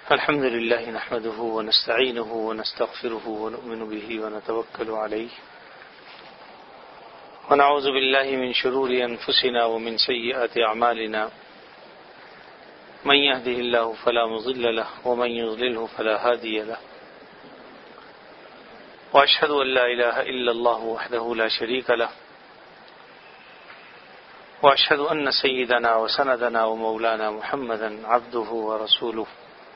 الحمد لله نحمده ونستعينه ونستغفره ونؤمن به ونتوكل عليه ونعوذ بالله من شرور أنفسنا ومن سيئات أعمالنا من يهده الله فلا مضل له ومن يضلله فلا هادي له وأشهد أن لا إله إلا الله وحده لا شريك له وأشهد أن سيدنا وسندنا ومولانا محمدا عبده ورسوله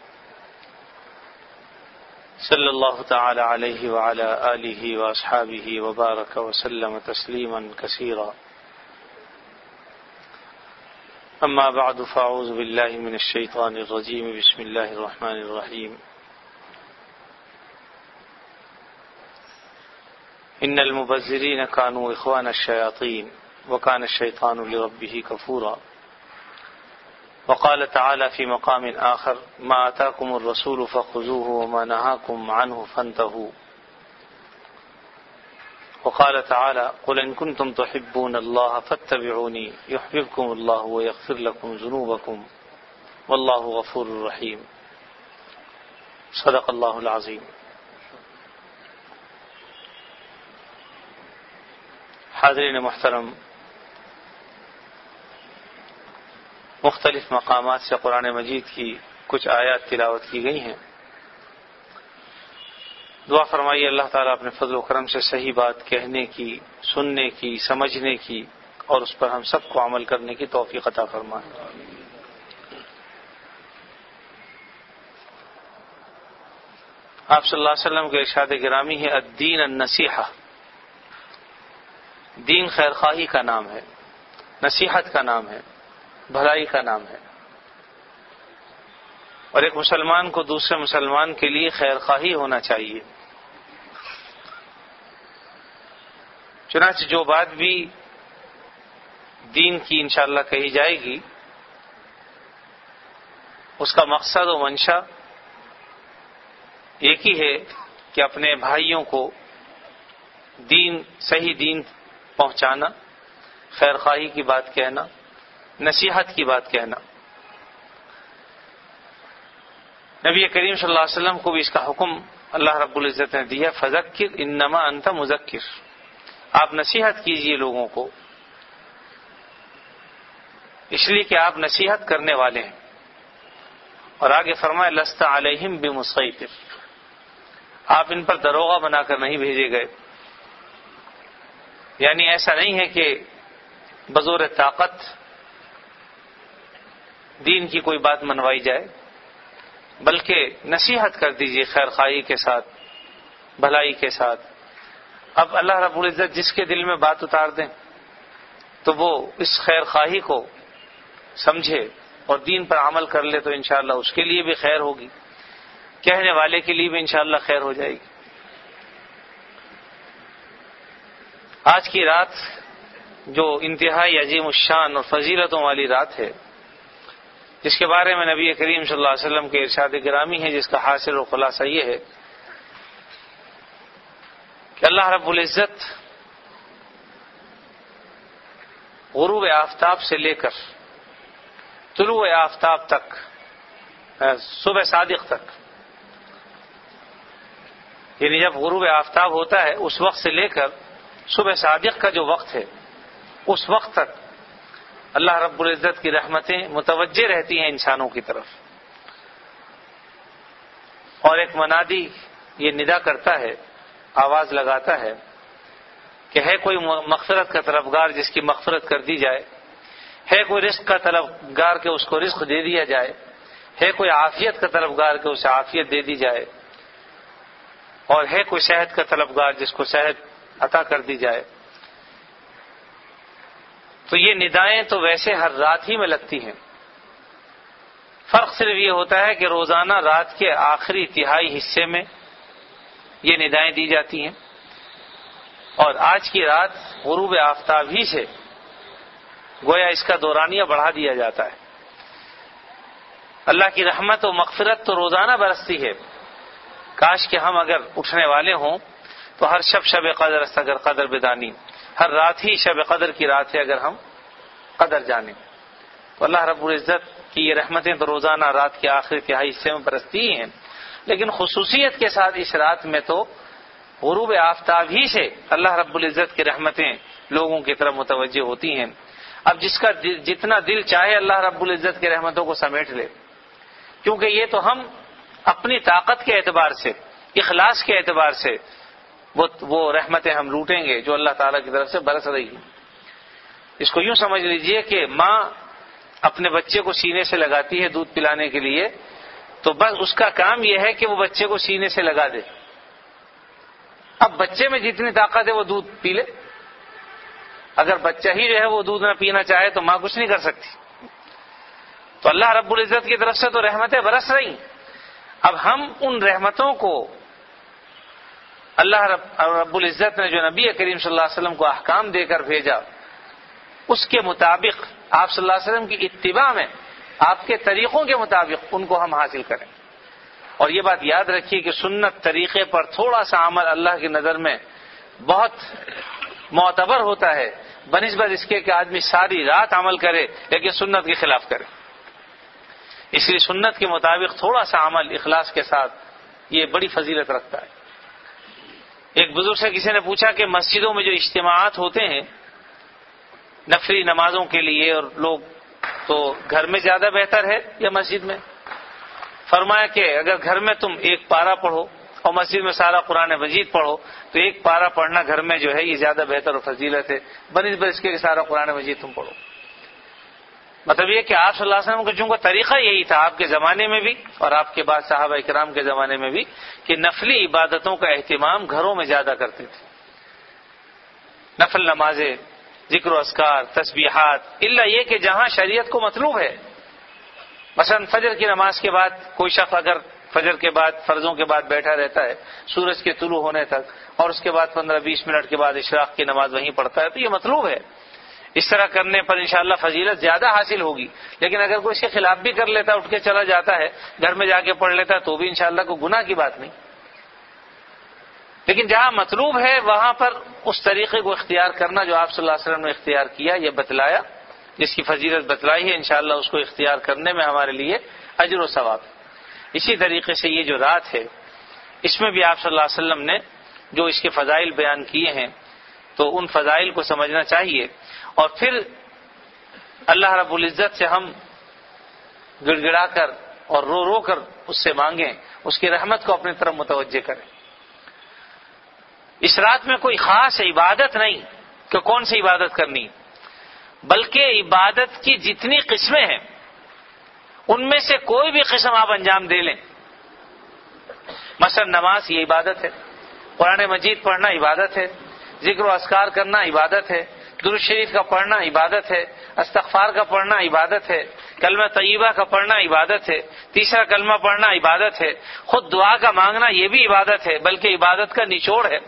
صلی اللہ تعالی علیہ وعلی آلہ واصحابہ وبارک وسلم تسلیما کثیرا اما بعد فاعوذ باللہ من الشیطان الرجیم بسم اللہ الرحمن الرحیم ان المبذرین كانوا اخوان الشیاطین وكان الشیطان لربہ کفورا وقال تعالى في مقام آخر ما آتاكم الرسول فخذوه وما نهاكم عنه فانتهوا وقال تعالى قل إن كنتم تحبون الله فاتبعوني يحببكم الله ويغفر لكم ذنوبكم والله غفور رحيم صدق الله العظيم. حاضرین محترم، مختلف مقامات سے قرآن مجید کی کچھ آیات تلاوت کی گئی ہیں. دعا فرمائیے اللہ تعالیٰ اپنے فضل و کرم سے صحیح بات کہنے کی، سننے کی، سمجھنے کی اور اس پر ہم سب کو عمل کرنے کی توفیق عطا فرمائے. آپ صلی اللہ علیہ وسلم کے ارشاد گرامی ہے الدین النصیحہ، دین خیر خواہی کا نام ہے، نصیحت کا نام ہے، بھلائی کا نام ہے. اور ایک مسلمان کو دوسرے مسلمان کے لیے خیر خواہی ہونا چاہیے. چنانچہ جو بات بھی دین کی انشاءاللہ کہی جائے گی اس کا مقصد و منشا ایک ہی ہے کہ اپنے بھائیوں کو دین، صحیح دین پہنچانا، خیر خواہی کی بات کہنا، نصیحت کی بات کہنا. نبی کریم صلی اللہ علیہ وسلم کو بھی اس کا حکم اللہ رب العزت نے دیا فذکر انما انت مذکر، آپ نصیحت کیجئے لوگوں کو، اس لیے کہ آپ نصیحت کرنے والے ہیں. اور آگے فرمایا لست علیہم بمسیطر، آپ ان پر دروغہ بنا کر نہیں بھیجے گئے. یعنی ایسا نہیں ہے کہ بزور طاقت دین کی کوئی بات منوائی جائے، بلکہ نصیحت کر دیجیے خیر خواہی کے ساتھ، بھلائی کے ساتھ. اب اللہ رب العزت جس کے دل میں بات اتار دیں تو وہ اس خیر خواہی کو سمجھے اور دین پر عمل کر لے تو انشاءاللہ اس کے لیے بھی خیر ہوگی، کہنے والے کے لیے بھی انشاءاللہ خیر ہو جائے گی. آج کی رات جو انتہائی عظیم الشان اور فضیلتوں والی رات ہے، جس کے بارے میں نبی کریم صلی اللہ علیہ وسلم کے ارشاد گرامی ہے، جس کا حاصل و خلاصہ یہ ہے کہ اللہ رب العزت غروب آفتاب سے لے کر طلوع آفتاب تک، صبح صادق تک، یعنی جب غروب آفتاب ہوتا ہے اس وقت سے لے کر صبح صادق کا جو وقت ہے اس وقت تک اللہ رب العزت کی رحمتیں متوجہ رہتی ہیں انسانوں کی طرف. اور ایک منادی یہ ندا کرتا ہے، آواز لگاتا ہے کہ ہے کوئی مغفرت کا طلبگار جس کی مغفرت کر دی جائے، ہے کوئی رزق کا طلبگار کہ اس کو رزق دے دیا جائے، ہے کوئی عافیت کا طلبگار کہ اسے عافیت دے دی جائے، اور ہے کوئی صحت کا طلبگار جس کو صحت عطا کر دی جائے. تو یہ ندائیں تو ویسے ہر رات ہی میں لگتی ہیں، فرق صرف یہ ہوتا ہے کہ روزانہ رات کے آخری تہائی حصے میں یہ ندائیں دی جاتی ہیں، اور آج کی رات غروب آفتاب ہی سے گویا اس کا دورانیہ بڑھا دیا جاتا ہے. اللہ کی رحمت و مغفرت تو روزانہ برستی ہے. کاش کہ ہم اگر اٹھنے والے ہوں تو ہر شب قدر است اگر قدر بدانی، ہر رات ہی شب قدر کی رات ہے اگر ہم قدر جانیں. تو اللہ رب العزت کہ یہ رحمتیں تو روزانہ رات کے آخری تہائی حصے میں برستی ہی ہیں، لیکن خصوصیت کے ساتھ اس رات میں تو غروب آفتاب ہی سے اللہ رب العزت کی رحمتیں لوگوں کی طرف متوجہ ہوتی ہیں۔ اب جس کا جتنا دل چاہے اللہ رب العزت کی رحمتوں کو سمیٹ لے، کیونکہ یہ تو ہم اپنی طاقت کے اعتبار سے، اخلاص کے اعتبار سے وہ رحمتیں ہم لوٹیں گے جو اللہ تعالیٰ کی طرف سے برس رہی ہیں۔ اس کو یوں سمجھ لیجئے کہ ماں اپنے بچے کو سینے سے لگاتی ہے دودھ پلانے کے لیے، تو بس اس کا کام یہ ہے کہ وہ بچے کو سینے سے لگا دے۔ اب بچے میں جتنی طاقت ہے وہ دودھ پی لے، اگر بچہ ہی جو ہے وہ دودھ نہ پینا چاہے تو ماں کچھ نہیں کر سکتی۔ تو اللہ رب العزت کی طرف سے تو رحمتیں برس رہی، اب ہم ان رحمتوں کو اللہ رب العزت نے جو نبی کریم صلی اللہ علیہ وسلم کو احکام دے کر بھیجا، اس کے مطابق آپ صلی اللہ علیہ وسلم کی اتباع میں، آپ کے طریقوں کے مطابق ان کو ہم حاصل کریں۔ اور یہ بات یاد رکھیے کہ سنت طریقے پر تھوڑا سا عمل اللہ کی نظر میں بہت معتبر ہوتا ہے بنسبت اس کے کہ آدمی ساری رات عمل کرے لیکن سنت کے خلاف کرے۔ اس لیے سنت کے مطابق تھوڑا سا عمل اخلاص کے ساتھ یہ بڑی فضیلت رکھتا ہے۔ ایک بزرگ سے کسی نے پوچھا کہ مسجدوں میں جو اجتماعات ہوتے ہیں نفلی نمازوں کے لیے، اور لوگ تو گھر میں زیادہ بہتر ہے یا مسجد میں؟ فرمایا کہ اگر گھر میں تم ایک پارہ پڑھو اور مسجد میں سارا قرآن مجید پڑھو تو ایک پارہ پڑھنا گھر میں جو ہے یہ زیادہ بہتر اور فضیلت ہے بنسبت اس کے کہ سارا قرآن مجید تم پڑھو۔ مطلب یہ کہ آپ صلی اللہ علیہ وسلم کا چونکہ طریقہ یہی تھا آپ کے زمانے میں بھی اور آپ کے بعد صحابہ کرام کے زمانے میں بھی، کہ نفلی عبادتوں کا اہتمام گھروں میں زیادہ کرتے تھے۔ نفل نمازیں، ذکر و اذکار، تسبیحات، الا یہ کہ جہاں شریعت کو مطلوب ہے، مثلا فجر کی نماز کے بعد کوئی شخص اگر فجر کے بعد فرضوں کے بعد بیٹھا رہتا ہے سورج کے طلوع ہونے تک اور اس کے بعد 15-20 منٹ کے بعد اشراق کی نماز وہیں پڑھتا ہے تو یہ مطلوب ہے۔ اس طرح کرنے پر انشاءاللہ فضیلت زیادہ حاصل ہوگی، لیکن اگر کوئی اس کے خلاف بھی کر لیتا ہے، اٹھ کے چلا جاتا ہے گھر میں جا کے پڑھ لیتا ہے تو بھی انشاءاللہ کوئی گناہ کی بات نہیں۔ لیکن جہاں مطلوب ہے وہاں پر اس طریقے کو اختیار کرنا جو آپ صلی اللہ علیہ وسلم نے اختیار کیا، یہ بتلایا، جس کی فضیلت بتلائی ہے، انشاءاللہ اس کو اختیار کرنے میں ہمارے لیے اجر و ثواب۔ اسی طریقے سے یہ جو رات ہے اس میں بھی آپ صلی اللہ علیہ وسلم نے جو اس کے فضائل بیان کیے ہیں تو ان فضائل کو سمجھنا چاہیے، اور پھر اللہ رب العزت سے ہم گڑ گڑا کر اور رو رو کر اس سے مانگیں، اس کی رحمت کو اپنی طرف متوجہ کریں۔ اس رات میں کوئی خاص عبادت نہیں کہ کون سی عبادت کرنی، بلکہ عبادت کی جتنی قسمیں ہیں ان میں سے کوئی بھی قسم آپ انجام دے لیں۔ مثلا نماز یہ عبادت ہے، قرآن مجید پڑھنا عبادت ہے، ذکر و اذکار کرنا عبادت ہے، درود شریف کا پڑھنا عبادت ہے، استغفار کا پڑھنا عبادت ہے، کلمہ طیبہ کا پڑھنا عبادت ہے، تیسرا کلمہ پڑھنا عبادت ہے، خود دعا کا مانگنا یہ بھی عبادت ہے، بلکہ عبادت کا نچوڑ ہے۔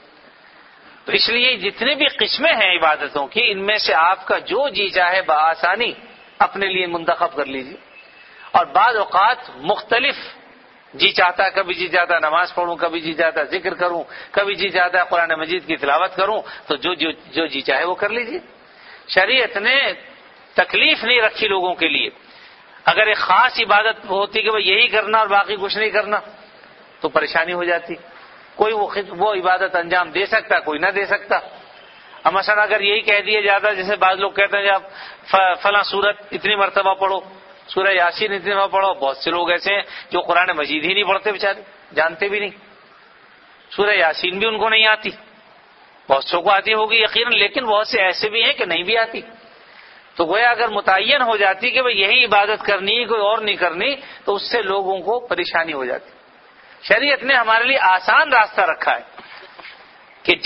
تو اس لیے جتنی بھی قسمیں ہیں عبادتوں کی ان میں سے آپ کا جو جی چاہے بآسانی اپنے لیے منتخب کر لیجیے، اور بعض اوقات مختلف جی چاہتا ہے، کبھی جی چاہتا ہے نماز پڑھوں، کبھی جی چاہتا ہے ذکر کروں، کبھی جی چاہتا ہے قرآن مجید کی تلاوت کروں، تو جو جی چاہے وہ کر لیجیے۔ شریعت نے تکلیف نہیں رکھی لوگوں کے لیے۔ اگر ایک خاص عبادت ہوتی کہ وہ یہی کرنا اور باقی کچھ نہیں کرنا تو پریشانی ہو جاتی، کوئی وہ عبادت انجام دے سکتا، کوئی نہ دے سکتا۔ اب مثلا اگر یہی کہہ دیا جاتا جیسے بعض لوگ کہتے ہیں کہ آپ فلاں سورت اتنی مرتبہ پڑھو، سورہ یاسین اتنی مرتبہ پڑھو، بہت سے لوگ ایسے ہیں جو قرآن مجید ہی نہیں پڑھتے بیچارے، جانتے بھی نہیں، سورہ یاسین بھی ان کو نہیں آتی، بہت سو کو آتی ہوگی یقیناً، لیکن بہت سے ایسے بھی ہیں کہ نہیں بھی آتی۔ تو گویا اگر متعین ہو جاتی کہ بھئی یہی عبادت کرنی کوئی اور نہیں کرنی تو اس سے لوگوں کو پریشانی ہو جاتی۔ شریعت نے ہمارے لیے آسان راستہ رکھا ہے کہ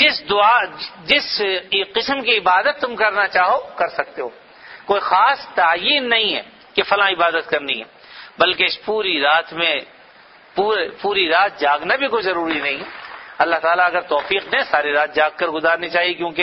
جس قسم کی عبادت تم کرنا چاہو کر سکتے ہو، کوئی خاص تعین نہیں ہے کہ فلاں عبادت کرنی ہے، بلکہ اس پوری رات میں پوری رات جاگنا بھی کوئی ضروری نہیں ہے۔ اللہ تعالیٰ اگر توفیق دے ساری رات جاگ کر گزارنی چاہیے، کیونکہ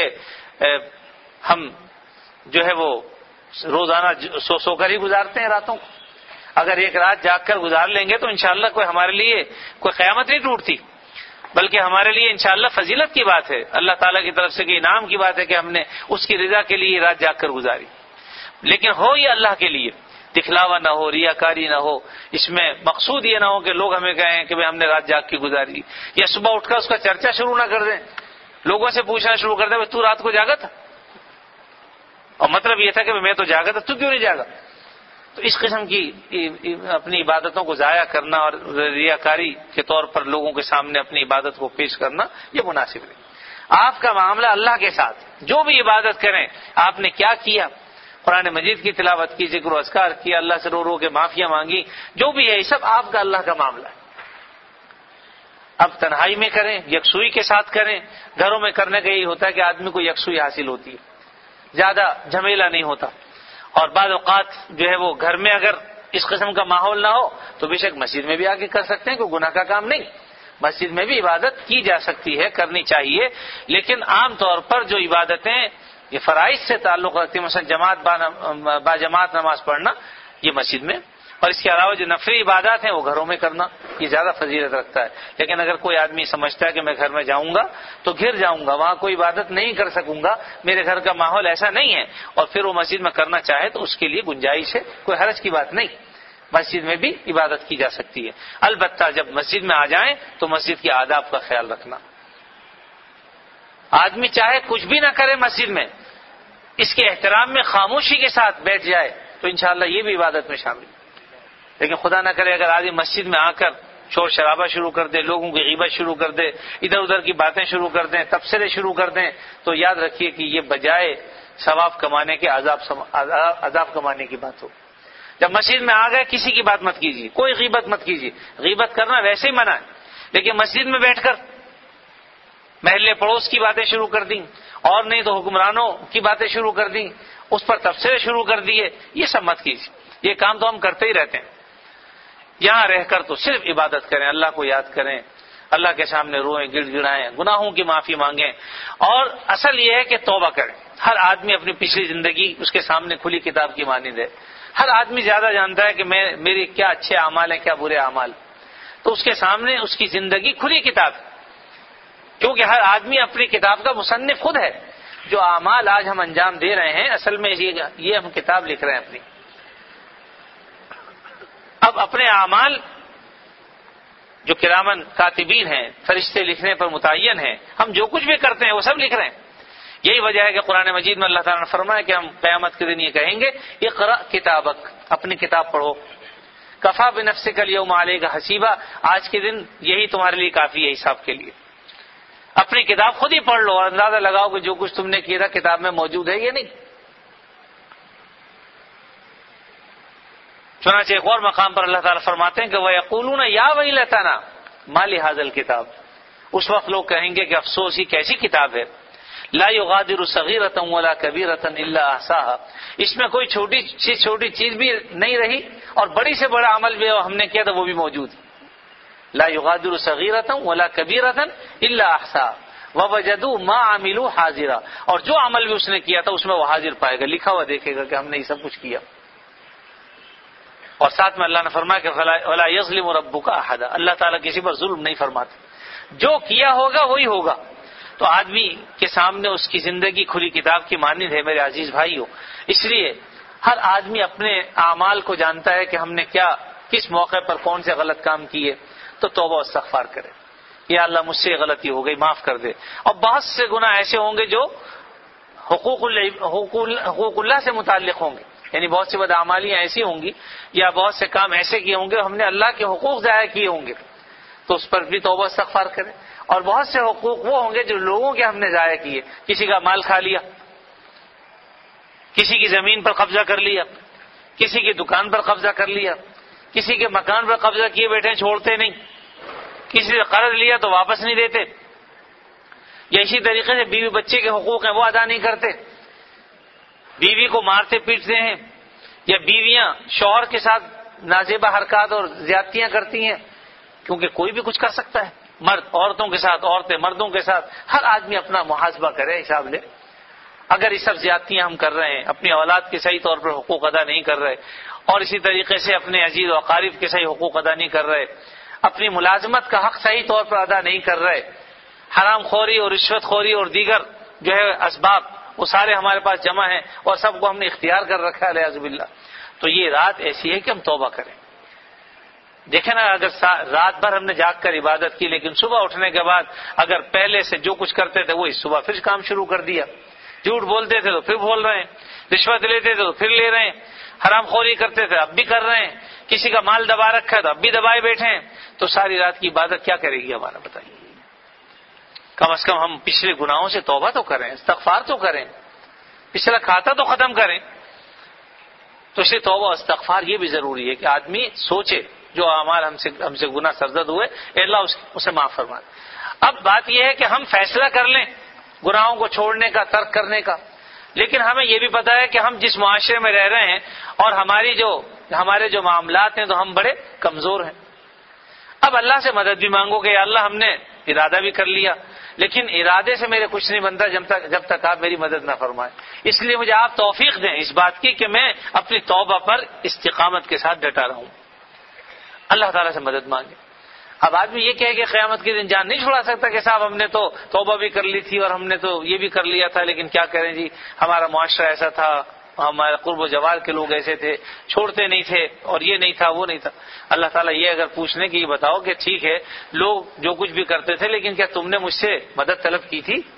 ہم جو ہے وہ روزانہ سو کر ہی گزارتے ہیں راتوں کو۔ اگر ایک رات جاگ کر گزار لیں گے تو انشاءاللہ کوئی ہمارے لیے کوئی قیامت نہیں ٹوٹتی، بلکہ ہمارے لیے انشاءاللہ فضیلت کی بات ہے، اللہ تعالیٰ کی طرف سے کہ انعام کی بات ہے کہ ہم نے اس کی رضا کے لیے رات جاگ کر گزاری۔ لیکن ہو یہ اللہ کے لیے، دکھلاوا نہ ہو، ریاکاری نہ ہو، اس میں مقصود یہ نہ ہو کہ لوگ ہمیں کہیں کہ ہم نے رات جاگ کے گزاری، یا صبح اٹھ کر اس کا چرچا شروع نہ کر دیں، لوگوں سے پوچھنا شروع کر دیں تو رات کو جاگا تھا، اور مطلب یہ تھا کہ میں تو جاگا تھا، تو کیوں نہیں جاگا؟ تو اس قسم کی اپنی عبادتوں کو ضائع کرنا اور ریاکاری کے طور پر لوگوں کے سامنے اپنی عبادت کو پیش کرنا یہ مناسب نہیں۔ آپ کا معاملہ اللہ کے ساتھ، جو بھی عبادت کریں آپ نے کیا کیا، قرآن مجید کی تلاوت کی، ذکر و اذکار کیا، اللہ سے رو رو کے معافیاں مانگی، جو بھی ہے یہ سب آپ کا اللہ کا معاملہ ہے۔ اب تنہائی میں کریں، یکسوئی کے ساتھ کریں۔ گھروں میں کرنے کا یہی ہوتا ہے کہ آدمی کو یکسوئی حاصل ہوتی ہے، زیادہ جھمیلا نہیں ہوتا، اور بعض اوقات جو ہے وہ گھر میں اگر اس قسم کا ماحول نہ ہو تو بے شک مسجد میں بھی آ کے کر سکتے ہیں، کوئی گناہ کا کام نہیں، مسجد میں بھی عبادت کی جا سکتی ہے، کرنی چاہیے، لیکن عام طور پر جو عبادتیں یہ فرائض سے تعلق رکھتی ہیں، مثلا باجماعت نماز پڑھنا، یہ مسجد میں، اور اس کے علاوہ جو نفلی عبادات ہیں وہ گھروں میں کرنا، یہ زیادہ فضیلت رکھتا ہے۔ لیکن اگر کوئی آدمی سمجھتا ہے کہ میں گھر میں جاؤں گا تو گر جاؤں گا، وہاں کوئی عبادت نہیں کر سکوں گا، میرے گھر کا ماحول ایسا نہیں ہے، اور پھر وہ مسجد میں کرنا چاہے تو اس کے لیے گنجائش ہے، کوئی حرج کی بات نہیں، مسجد میں بھی عبادت کی جا سکتی ہے۔ البتہ جب مسجد میں آ جائیں تو مسجد کے آداب کا خیال رکھنا۔ آدمی چاہے کچھ بھی نہ کرے مسجد میں، اس کے احترام میں خاموشی کے ساتھ بیٹھ جائے تو انشاءاللہ یہ بھی عبادت میں شامل ہے۔ لیکن خدا نہ کرے اگر آدمی مسجد میں آ کر شور شرابہ شروع کر دے، لوگوں کی غیبت شروع کر دے، ادھر ادھر کی باتیں شروع کر دیں، تبصرے شروع کر دیں، تو یاد رکھیے کہ یہ بجائے ثواب کمانے کے عذاب کمانے کی بات ہو۔ جب مسجد میں آ گئے کسی کی بات مت کیجیے، کوئی غیبت مت کیجیے، غیبت کرنا ویسے ہی منع ہے، لیکن مسجد میں بیٹھ کر محلے پڑوس کی باتیں شروع کر دیں، اور نہیں تو حکمرانوں کی باتیں شروع کر دیں، اس پر تبصرے شروع کر دیے، یہ سب مت کیجیے، یہ کام تو ہم کرتے ہی رہتے ہیں۔ یہاں رہ کر تو صرف عبادت کریں، اللہ کو یاد کریں، اللہ کے سامنے روئیں، گڑ گڑائیں، گناہوں کی معافی مانگیں، اور اصل یہ ہے کہ توبہ کریں۔ ہر آدمی اپنی پچھلی زندگی اس کے سامنے کھلی کتاب کی مانند ہے، ہر آدمی زیادہ جانتا ہے کہ میری کیا اچھے اعمال ہیں، کیا برے اعمال، تو اس کے سامنے اس کی زندگی کھلی کتاب ہے، کیونکہ ہر آدمی اپنی کتاب کا مصنف خود ہے۔ جو اعمال آج ہم انجام دے رہے ہیں اصل میں یہ ہم کتاب لکھ رہے ہیں اپنی۔ اب اپنے اعمال جو کرامن کاتبین ہیں، فرشتے لکھنے پر متعین ہیں، ہم جو کچھ بھی کرتے ہیں وہ سب لکھ رہے ہیں۔ یہی وجہ ہے کہ قرآن مجید میں اللہ تعالیٰ نے فرمایا کہ ہم قیامت کے دن یہ کہیں گے اقرأ کتابک، اپنی کتاب پڑھو، کفا بنفسک الیوم علیک حسیبا، آج کے دن یہی تمہارے لیے کافی ہے حساب کے لیے۔ اپنی کتاب خود ہی پڑھ لو اور اندازہ لگاؤ کہ جو کچھ تم نے کیا تھا کتاب میں موجود ہے یا نہیں۔ چنانچہ ایک اور مقام پر اللہ تعالیٰ فرماتے ہیں کہ وَيَقُولُونَ يَا وَيْلَتَنَا مَا لِهَذَا الْكِتَابِ، اس وقت لوگ کہیں گے کہ افسوس، یہ کیسی کتاب ہے، لا يغادر صغيرة ولا كبيرة الا احصاها، اس میں کوئی چھوٹی چیز بھی نہیں رہی اور بڑی سے بڑا عمل بھی ہم نے کیا تھا وہ بھی موجود ہے۔ لا يغادر صغيرة ولا كبيرة الا احصاها ووجدوا ما عملوا حاضرا، اور جو عمل بھی اس نے کیا تھا اس میں وہ حاضر پائے گا، لکھا ہوا دیکھے گا کہ ہم نے یہ سب کچھ کیا۔ اور ساتھ میں اللہ نے فرمایا کہ ولا يظلم ربك احدا، اللہ تعالیٰ کسی پر ظلم نہیں فرماتے، جو کیا ہوگا وہی ہوگا۔ تو آدمی کے سامنے اس کی زندگی کھلی کتاب کی مانند ہے میرے عزیز بھائیوں، اس لیے ہر آدمی اپنے اعمال کو جانتا ہے کہ ہم نے کیا، کس موقع پر کون سے غلط کام کیے، تو توبہ و استغفار کرے، یا اللہ مجھ سے غلطی ہو گئی معاف کر دے۔ اور بہت سے گناہ ایسے ہوں گے جو حقوق اللہ سے متعلق ہوں گے، یعنی بہت سی بدعمالیاں ایسی ہوں گی یا بہت سے کام ایسے کیے ہوں گے ہم نے اللہ کے حقوق ضائع کیے ہوں گے، تو اس پر بھی توبہ استغفار کرے۔ اور بہت سے حقوق وہ ہوں گے جو لوگوں کے ہم نے ضائع کیے، کسی کا مال کھا لیا، کسی کی زمین پر قبضہ کر لیا، کسی کی دکان پر قبضہ کر لیا، کسی کے مکان پر قبضہ کیے بیٹھے چھوڑتے نہیں، کسی سے قرض لیا تو واپس نہیں دیتے، یا اسی طریقے سے بیوی بچے کے حقوق ہیں وہ ادا نہیں کرتے، بیوی کو مارتے پیٹتے ہیں، یا بیویاں شوہر کے ساتھ نازیبہ حرکات اور زیادتیاں کرتی ہیں، کیونکہ کوئی بھی کچھ کر سکتا ہے، مرد عورتوں کے ساتھ، عورتیں مردوں کے ساتھ، ہر آدمی اپنا محاسبہ کرے، حساب لے۔ اگر یہ سب زیادتیاں ہم کر رہے ہیں، اپنی اولاد کے صحیح طور پر حقوق ادا نہیں کر رہے، اور اسی طریقے سے اپنے عزیز و اقارب کے صحیح حقوق ادا نہیں کر رہے، اپنی ملازمت کا حق صحیح طور پر ادا نہیں کر رہے، حرام خوری اور رشوت خوری اور دیگر جو ہے اسباب وہ سارے ہمارے پاس جمع ہیں اور سب کو ہم نے اختیار کر رکھا ہے، الیاذ باللہ، تو یہ رات ایسی ہے کہ ہم توبہ کریں. دیکھیں نا، اگر رات بھر ہم نے جاگ کر عبادت کی لیکن صبح اٹھنے کے بعد اگر پہلے سے جو کچھ کرتے تھے وہی صبح پھر کام شروع کر دیا، جھوٹ بولتے تھے تو پھر بول رہے ہیں، رشوت لیتے تھے تو پھر لے رہے ہیں، حرام خوری کرتے تھے اب بھی کر رہے ہیں، کسی کا مال دبا رکھا ہے تو اب بھی دبائے بیٹھے ہیں، تو ساری رات کی عبادت کیا کرے گی ہمارا؟ بتائیے. کم از کم ہم پچھلے گناہوں سے توبہ تو کریں، استغفار تو کریں، پچھلا کھاتا تو ختم کریں. تو اس لیے توبہ استغفار یہ بھی ضروری ہے کہ آدمی سوچے جو اعمال ہم سے گناہ سرزد ہوئے اے اللہ اسے معاف فرما. اب بات یہ ہے کہ ہم فیصلہ کر لیں گناہوں کو چھوڑنے کا، ترک کرنے کا، لیکن ہمیں یہ بھی پتا ہے کہ ہم جس معاشرے میں رہ رہے ہیں اور ہمارے جو معاملات ہیں تو ہم بڑے کمزور ہیں. اب اللہ سے مدد بھی مانگو کہ یا اللہ ہم نے ارادہ بھی کر لیا لیکن ارادے سے میرے کچھ نہیں بنتا جب تک آپ میری مدد نہ فرمائیں. اس لیے مجھے آپ توفیق دیں اس بات کی کہ میں اپنی توبہ پر استقامت کے ساتھ ڈٹا رہوں. اللہ تعالیٰ سے مدد مانگے. اب آدمی یہ کہے کہ قیامت کے دن جان نہیں چھڑا سکتا کہ صاحب ہم نے تو توبہ بھی کر لی تھی اور ہم نے تو یہ بھی کر لیا تھا لیکن کیا کریں جی، ہمارا معاشرہ ایسا تھا، ہمارے قرب و جوار کے لوگ ایسے تھے، چھوڑتے نہیں تھے اور یہ نہیں تھا وہ نہیں تھا. اللہ تعالیٰ یہ اگر پوچھنے کی یہ بتاؤ کہ ٹھیک ہے لوگ جو کچھ بھی کرتے تھے لیکن کیا تم نے مجھ سے مدد طلب کی تھی؟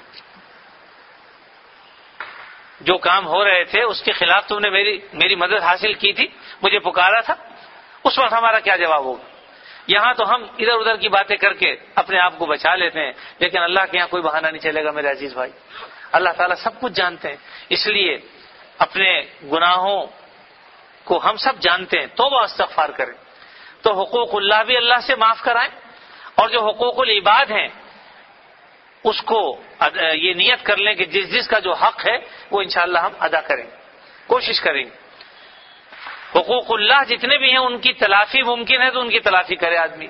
جو کام ہو رہے تھے اس کے خلاف تم نے میری مدد حاصل کی تھی، مجھے پکارا تھا؟ اس وقت ہمارا کیا جواب ہوگا؟ یہاں تو ہم ادھر ادھر کی باتیں کر کے اپنے آپ کو بچا لیتے ہیں لیکن اللہ کے یہاں کوئی بہانہ نہیں چلے گا میرے عزیز بھائی. اللہ تعالیٰ سب کچھ جانتے ہیں، اس لیے اپنے گناہوں کو ہم سب جانتے ہیں، توبہ استغفار کریں. تو حقوق اللہ بھی اللہ سے معاف کرائیں اور جو حقوق العباد ہیں اس کو یہ نیت کر لیں کہ جس کا جو حق ہے وہ انشاءاللہ ہم ادا کریں، کوشش کریں. حقوق اللہ جتنے بھی ہیں ان کی تلافی ممکن ہے تو ان کی تلافی کرے آدمی.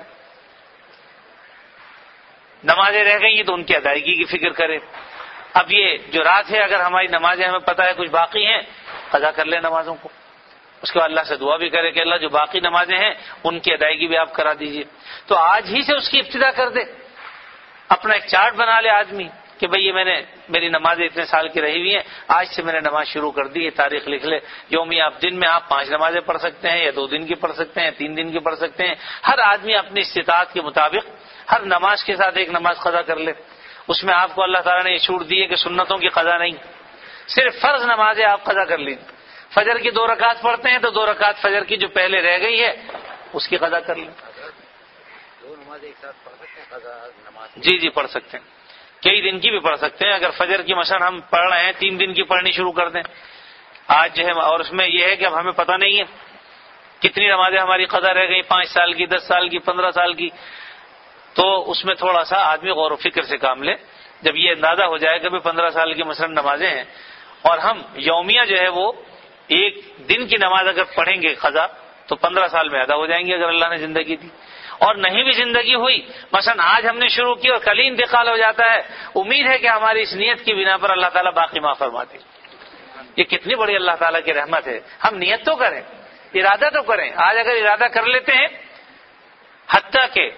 نمازیں رہ گئی ہیں تو ان کی ادائیگی کی فکر کرے. اب یہ جو رات ہے اگر ہماری نمازیں ہمیں پتہ ہے کچھ باقی ہیں قضا کر لیں نمازوں کو. اس کے بعد اللہ سے دعا بھی کرے کہ اللہ جو باقی نمازیں ہیں ان کی ادائیگی بھی آپ کرا دیجئے. تو آج ہی سے اس کی ابتدا کر دے. اپنا ایک چارٹ بنا لے آدمی کہ بھئی یہ میری نمازیں اتنے سال کی رہی ہوئی ہیں، آج سے میں نے نماز شروع کر دی، یہ تاریخ لکھ لے. یومی آپ دن میں آپ 5 نمازیں پڑھ سکتے ہیں یا 2 دن کی پڑھ سکتے ہیں، 3 دن کی پڑھ سکتے ہیں. ہر آدمی اپنی استطاعت کے مطابق ہر نماز کے ساتھ ایک نماز قضا کر لے. اس میں آپ کو اللہ تعالیٰ نے یہ چھوٹ دی ہے کہ سنتوں کی قضا نہیں، صرف فرض نمازیں آپ قضا کر لیں. فجر کی 2 رکعت پڑھتے ہیں تو 2 رکعت فجر کی جو پہلے رہ گئی ہے اس کی قضا کر لیں. 2 نمازیں ایک ساتھ پڑھ سکتے ہیں قضا نماز؟ جی پڑھ سکتے ہیں، کئی دن کی بھی پڑھ سکتے ہیں. اگر فجر کی مثلا ہم پڑھ رہے ہیں 3 دن کی پڑھنی شروع کر دیں آج جو ہے، اور اس میں یہ ہے کہ اب ہمیں پتہ نہیں ہے کتنی نمازیں ہماری قضا رہ گئی، 5 سال کی، 10 سال کی، 15 سال کی. تو اس میں تھوڑا سا آدمی غور و فکر سے کام لے. جب یہ اندازہ ہو جائے کہ 15 سال کی مثلا نمازیں ہیں اور ہم یومیہ جو ہے وہ 1 دن کی نماز اگر پڑھیں گے قضا تو 15 سال میں ادا ہو جائیں گے اگر اللہ نے زندگی دی. اور نہیں بھی زندگی ہوئی، مثلا آج ہم نے شروع کی اور کل ہی انتقال ہو جاتا ہے، امید ہے کہ ہماری اس نیت کی بنا پر اللہ تعالیٰ باقی معاف فرماتے. یہ کتنی بڑی اللہ تعالیٰ کی رحمت ہے. ہم نیت تو کریں، ارادہ تو کریں. آج اگر ارادہ کر لیتے ہیں، حتیٰ کہ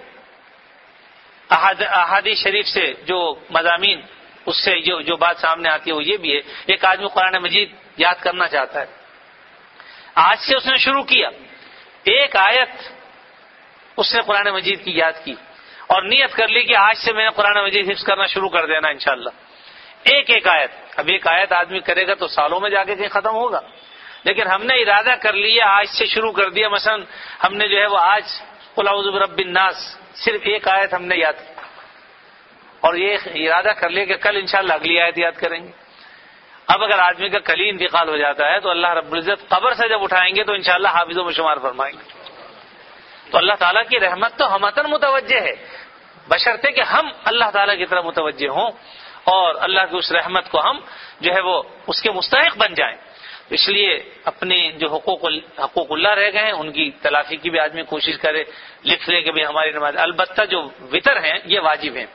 احادیث شریف سے جو مضامین اس سے جو بات سامنے آتی ہے وہ یہ بھی ہے، ایک آدمی قرآن مجید یاد کرنا چاہتا ہے، آج سے اس نے شروع کیا، ایک آیت اس نے قرآن مجید کی یاد کی اور نیت کر لی کہ آج سے میں نے قرآن مجید حفظ کرنا شروع کر دینا انشاءاللہ. ایک آیت. اب ایک آیت آدمی کرے گا تو سالوں میں جا کے کہیں ختم ہوگا، لیکن ہم نے ارادہ کر لیا، آج سے شروع کر دیا. مثلا ہم نے جو ہے وہ آج قل اعوذ برب الناس صرف ایک آیت ہم نے یاد کی اور یہ ارادہ کر لیا کہ کل انشاءاللہ اگلی آیت یاد کریں گے. اب اگر آدمی کا کل ہی انتقال ہو جاتا ہے تو اللہ رب العزت قبر سے جب اٹھائیں گے تو انشاءاللہ حافظوں میں شمار فرمائیں گے. تو اللہ تعالیٰ کی رحمت تو ہمتن متوجہ ہے، بشرطے کہ ہم اللہ تعالیٰ کی طرف متوجہ ہوں اور اللہ کی اس رحمت کو ہم جو ہے وہ اس کے مستحق بن جائیں. اس لیے اپنے جو حقوق اللہ رہ گئے ہیں ان کی تلافی کی بھی آدمی کوشش کرے، لکھ لے کہ بھی ہماری نماز. البتہ جو وطر ہیں یہ واجب ہیں.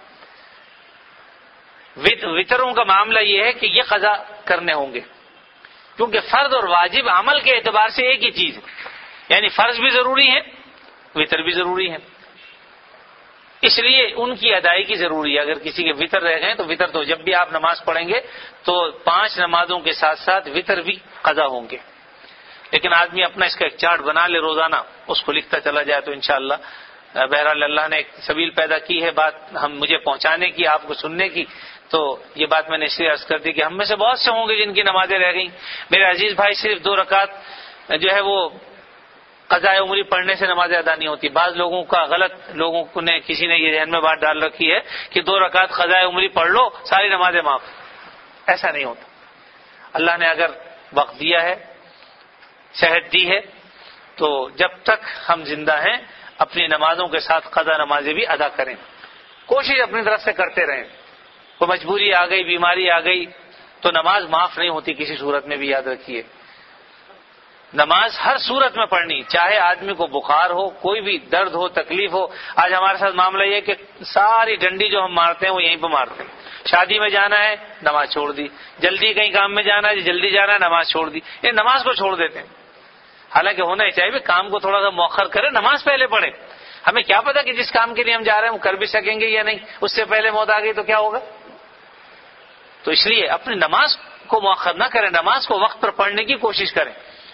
وطروں کا معاملہ یہ ہے کہ یہ قضا کرنے ہوں گے کیونکہ فرض اور واجب عمل کے اعتبار سے ایک ہی چیز ہے، یعنی فرض بھی ضروری ہے، وطر بھی ضروری ہے. اس لیے ان کی ادائیگی ضروری ہے. اگر کسی کے وطر رہ گئے تو وطر تو جب بھی آپ نماز پڑھیں گے تو 5 نمازوں کے ساتھ ساتھ وطر بھی قضا ہوں گے. لیکن آدمی اپنا اس کا ایک چارٹ بنا لے روزانہ، اس کو لکھتا چلا جائے تو انشاءاللہ بہرحال اللہ نے ایک سبیل پیدا کی ہے بات مجھے پہنچانے کی، آپ کو سننے کی، تو یہ بات میں نے اس لیے عرض کر دی کہ ہم میں سے بہت سے ہوں گے جن کی نمازیں رہ گئیں۔ میرے عزیز بھائی، صرف 2 رکعت جو ہے وہ قضاء عمری پڑھنے سے نماز ادا نہیں ہوتی۔ بعض لوگوں کا غلط، لوگوں نے کسی نے یہ ذہن میں بات ڈال رکھی ہے کہ 2 رکعت قضاء عمری پڑھ لو ساری نمازیں معاف۔ ایسا نہیں ہوتا۔ اللہ نے اگر وقت دیا ہے، صحت دی ہے، تو جب تک ہم زندہ ہیں اپنی نمازوں کے ساتھ قضا نمازیں بھی ادا کریں، کوشش اپنی طرف سے کرتے رہیں۔ کوئی مجبوری آ گئی، بیماری آ گئی تو نماز معاف نہیں ہوتی کسی صورت میں بھی، یاد رکھیے۔ نماز ہر صورت میں پڑھنی، چاہے آدمی کو بخار ہو، کوئی بھی درد ہو، تکلیف ہو۔ آج ہمارے ساتھ معاملہ یہ ہے کہ ساری ڈنڈی جو ہم مارتے ہیں وہ یہیں پہ مارتے ہیں۔ شادی میں جانا ہے، نماز چھوڑ دی، جلدی کہیں کام میں جانا ہے، جلدی جانا ہے، نماز چھوڑ دی۔ یہ نماز کو چھوڑ دیتے ہیں، حالانکہ ہونا ہی چاہیے کام کو تھوڑا سا مؤخر کرے، نماز پہلے پڑھے۔ ہمیں کیا پتا کہ جس کام کے لیے ہم جا رہے ہیں وہ کر بھی سکیں گے یا نہیں، اس سے پہلے موت آ گئی تو کیا ہوگا؟ تو اس لیے اپنی نماز کو مؤخر نہ کریں، نماز کو وقت پر پڑھنے کی کوشش کریں۔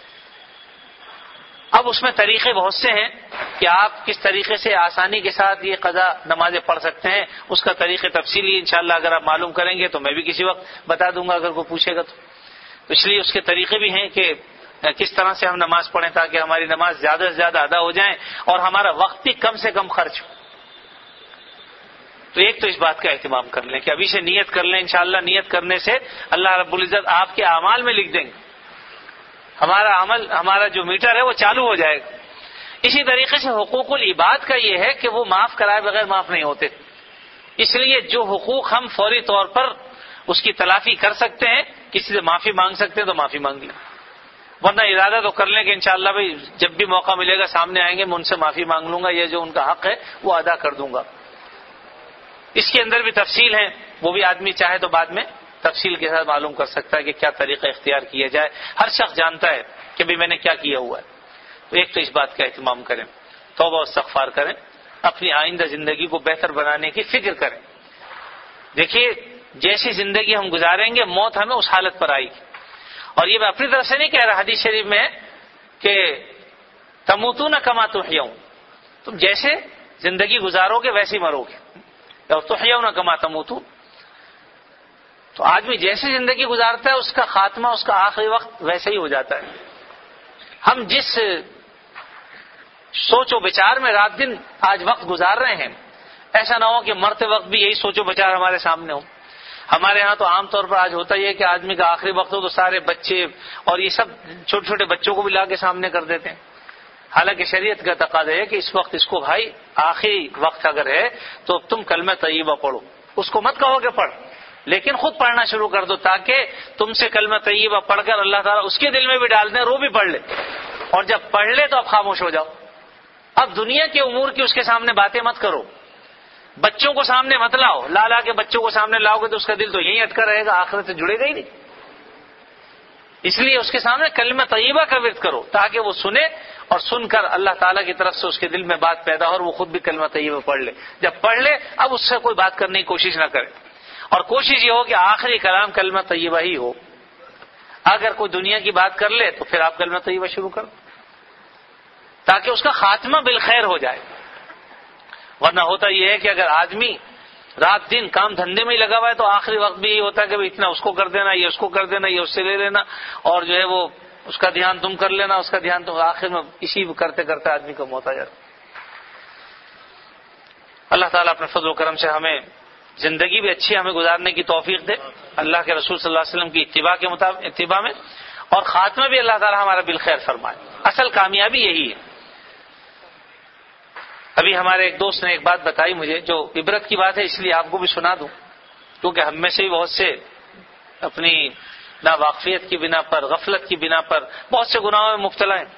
اب اس میں طریقے بہت سے ہیں کہ آپ کس طریقے سے آسانی کے ساتھ یہ قضا نمازیں پڑھ سکتے ہیں، اس کا طریقے تفصیلی انشاءاللہ اگر آپ معلوم کریں گے تو میں بھی کسی وقت بتا دوں گا اگر کوئی پوچھے گا تو۔ اس لیے اس کے طریقے بھی ہیں کہ کس طرح سے ہم نماز پڑھیں تاکہ ہماری نماز زیادہ سے زیادہ ادا ہو جائیں اور ہمارا وقت بھی کم سے کم خرچ ہو۔ تو ایک تو اس بات کا اہتمام کر لیں کہ ابھی سے نیت کر لیں، انشاءاللہ نیت کرنے سے اللہ رب العزت آپ کے اعمال میں لکھ دیں گے، ہمارا عمل، ہمارا جو میٹر ہے وہ چالو ہو جائے گا۔ اسی طریقے سے حقوق العباد کا یہ ہے کہ وہ معاف کرائے بغیر معاف نہیں ہوتے، اس لیے جو حقوق ہم فوری طور پر اس کی تلافی کر سکتے ہیں، کسی سے معافی مانگ سکتے ہیں تو معافی مانگ لیں، ورنہ ارادہ تو کر لیں کہ انشاءاللہ بھائی جب بھی موقع ملے گا سامنے آئیں گے میں ان سے معافی مانگ لوں گا، یہ جو ان کا حق ہے وہ ادا کر دوں گا۔ اس کے اندر بھی تفصیل ہے، وہ بھی آدمی چاہے تو بعد میں تفصیل کے ساتھ معلوم کر سکتا ہے کہ کیا طریقہ اختیار کیا جائے۔ ہر شخص جانتا ہے کہ بھی میں نے کیا کیا ہوا ہے۔ تو ایک تو اس بات کا اہتمام کریں، توبہ و استغفار کریں، اپنی آئندہ زندگی کو بہتر بنانے کی فکر کریں۔ دیکھیے جیسی زندگی ہم گزاریں گے موت ہمیں اس حالت پر آئے گی، اور یہ میں اپنی طرف سے نہیں کہہ رہا، حدیث شریف میں کہ تموتون کما تحیون، تم جیسے زندگی گزارو گے ویسے ہی مرو گے، اور تحیون کما تموتون، تو آدمی جیسی زندگی گزارتا ہے اس کا خاتمہ، اس کا آخری وقت ویسے ہی ہو جاتا ہے۔ ہم جس سوچ و بچار میں رات دن آج وقت گزار رہے ہیں، ایسا نہ ہو کہ مرتے وقت بھی یہی سوچ و بچار ہمارے سامنے ہو۔ ہمارے ہاں تو عام طور پر آج ہوتا ہی ہے کہ آدمی کا آخری وقت ہو تو سارے بچے اور یہ سب چھوٹے چھوٹے بچوں کو بھی لا کے سامنے کر دیتے ہیں، حالانکہ شریعت کا تقاضا ہے کہ اس وقت اس کو بھائی آخری وقت اگر ہے تو تم کلمہ طیبہ پڑھو، اس کو مت کہو کہ پڑھ، لیکن خود پڑھنا شروع کر دو تاکہ تم سے کلمہ طیبہ پڑھ کر اللہ تعالیٰ اس کے دل میں بھی ڈال دیں اور وہ بھی پڑھ لے، اور جب پڑھ لے تو اب خاموش ہو جاؤ۔ اب دنیا کے امور کی اس کے سامنے باتیں مت کرو، بچوں کو سامنے مت لاؤ، لا کے بچوں کو سامنے لاؤ گے تو اس کا دل تو یہیں اٹکا رہے گا، آخرت سے جڑے گا ہی نہیں۔ اس لیے اس کے سامنے کلمہ طیبہ کا ورد کرو تاکہ وہ سنے اور سن کر اللہ تعالیٰ کی طرف سے اس کے دل میں بات پیدا ہو اور وہ خود بھی کلمہ طیبہ پڑھ لے۔ جب پڑھ لے اب اس سے کوئی بات کرنے کی کوشش نہ کرے، اور کوشش یہ ہو کہ آخری کلام کلمہ طیبہ ہی ہو۔ اگر کوئی دنیا کی بات کر لے تو پھر آپ کلمہ طیبہ شروع کرو تاکہ اس کا خاتمہ بالخیر ہو جائے، ورنہ ہوتا یہ ہے کہ اگر آدمی رات دن کام دھندے میں ہی لگا ہوا ہے تو آخری وقت بھی یہ ہوتا ہے کہ اتنا اس کو کر دینا، یہ اس کو کر دینا، یہ اس سے لے لینا، اور جو ہے وہ اس کا دھیان تم کر لینا، اس کا دھیان تم، آخر میں اسی کرتے کرتے آدمی کو موت آ جاتا۔ اللہ تعالیٰ اپنے فضل و کرم سے ہمیں زندگی بھی اچھی ہمیں گزارنے کی توفیق دے اللہ کے رسول صلی اللہ علیہ وسلم کی اتباع میں، اور خاتمہ بھی اللہ تعالیٰ ہمارا بالخیر فرمائے۔ اصل کامیابی یہی ہے۔ ابھی ہمارے ایک دوست نے ایک بات بتائی مجھے جو عبرت کی بات ہے، اس لیے آپ کو بھی سنا دوں، کیونکہ ہم میں سے بھی بہت سے اپنی ناواقفیت کی بنا پر، غفلت کی بنا پر بہت سے گناہوں میں مبتلا ہیں۔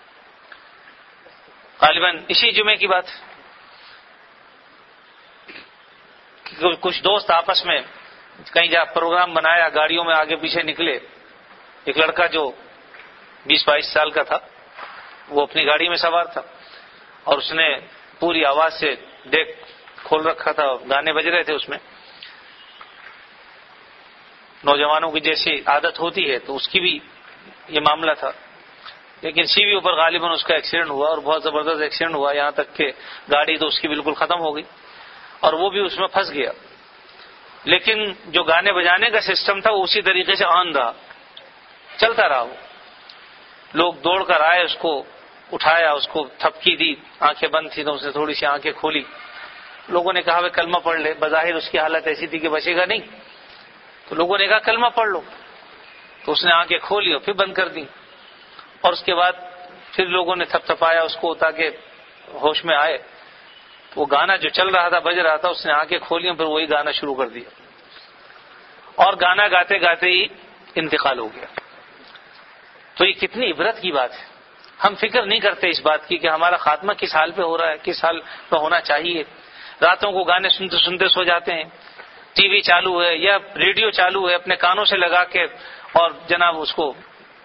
غالباً اسی جمعے کی بات ہے، کچھ دوست آپس میں کہیں جا پروگرام بنایا، گاڑیوں میں آگے پیچھے نکلے، ایک لڑکا جو 20-22 سال کا تھا وہ اپنی گاڑی میں سوار تھا اور اس نے پوری آواز سے ڈیک کھول رکھا تھا اور گانے بج رہے تھے اس میں۔ نوجوانوں کی جیسی عادت ہوتی ہے تو اس کی بھی یہ معاملہ تھا، لیکن سی وی اوپر غالباً اس کا ایکسیڈنٹ ہوا اور بہت زبردست ایکسیڈنٹ ہوا، یہاں تک کہ گاڑی تو اس کی بالکل ختم ہو گئی اور وہ بھی اس میں پھنس گیا. لیکن جو گانے بجانے کا سسٹم تھا وہ اسی طریقے سے آن رہا، چلتا رہا. وہ لوگ دوڑ کر آئے، اس کو اٹھایا، اس کو تھپکی دی، آنکھیں بند تھی تو اس نے تھوڑی سی آنکھیں کھولی. لوگوں نے کہا وہ کلمہ پڑھ لے، بظاہر اس کی حالت ایسی تھی کہ بچے گا نہیں، تو لوگوں نے کہا کلمہ پڑھ لو. تو اس نے آنکھیں کھولی اور پھر بند کر دی، اور اس کے بعد پھر لوگوں نے تھپ تھپایا اس کو تاکہ ہوش میں آئے. وہ گانا جو چل رہا تھا، بج رہا تھا، اس نے آنکھیں کھولی اور پھر وہی گانا شروع کر دیا اور گانا گاتے گاتے ہی انتقال ہو گیا. تو یہ کتنی عبرت کی بات ہے. ہم فکر نہیں کرتے اس بات کی کہ ہمارا خاتمہ کس حال پہ ہو رہا ہے، کس حال پہ ہونا چاہیے. راتوں کو گانے سنتے سنتے سو جاتے ہیں، ٹی وی چالو ہے یا ریڈیو چالو ہے، اپنے کانوں سے لگا کے اور جناب اس کو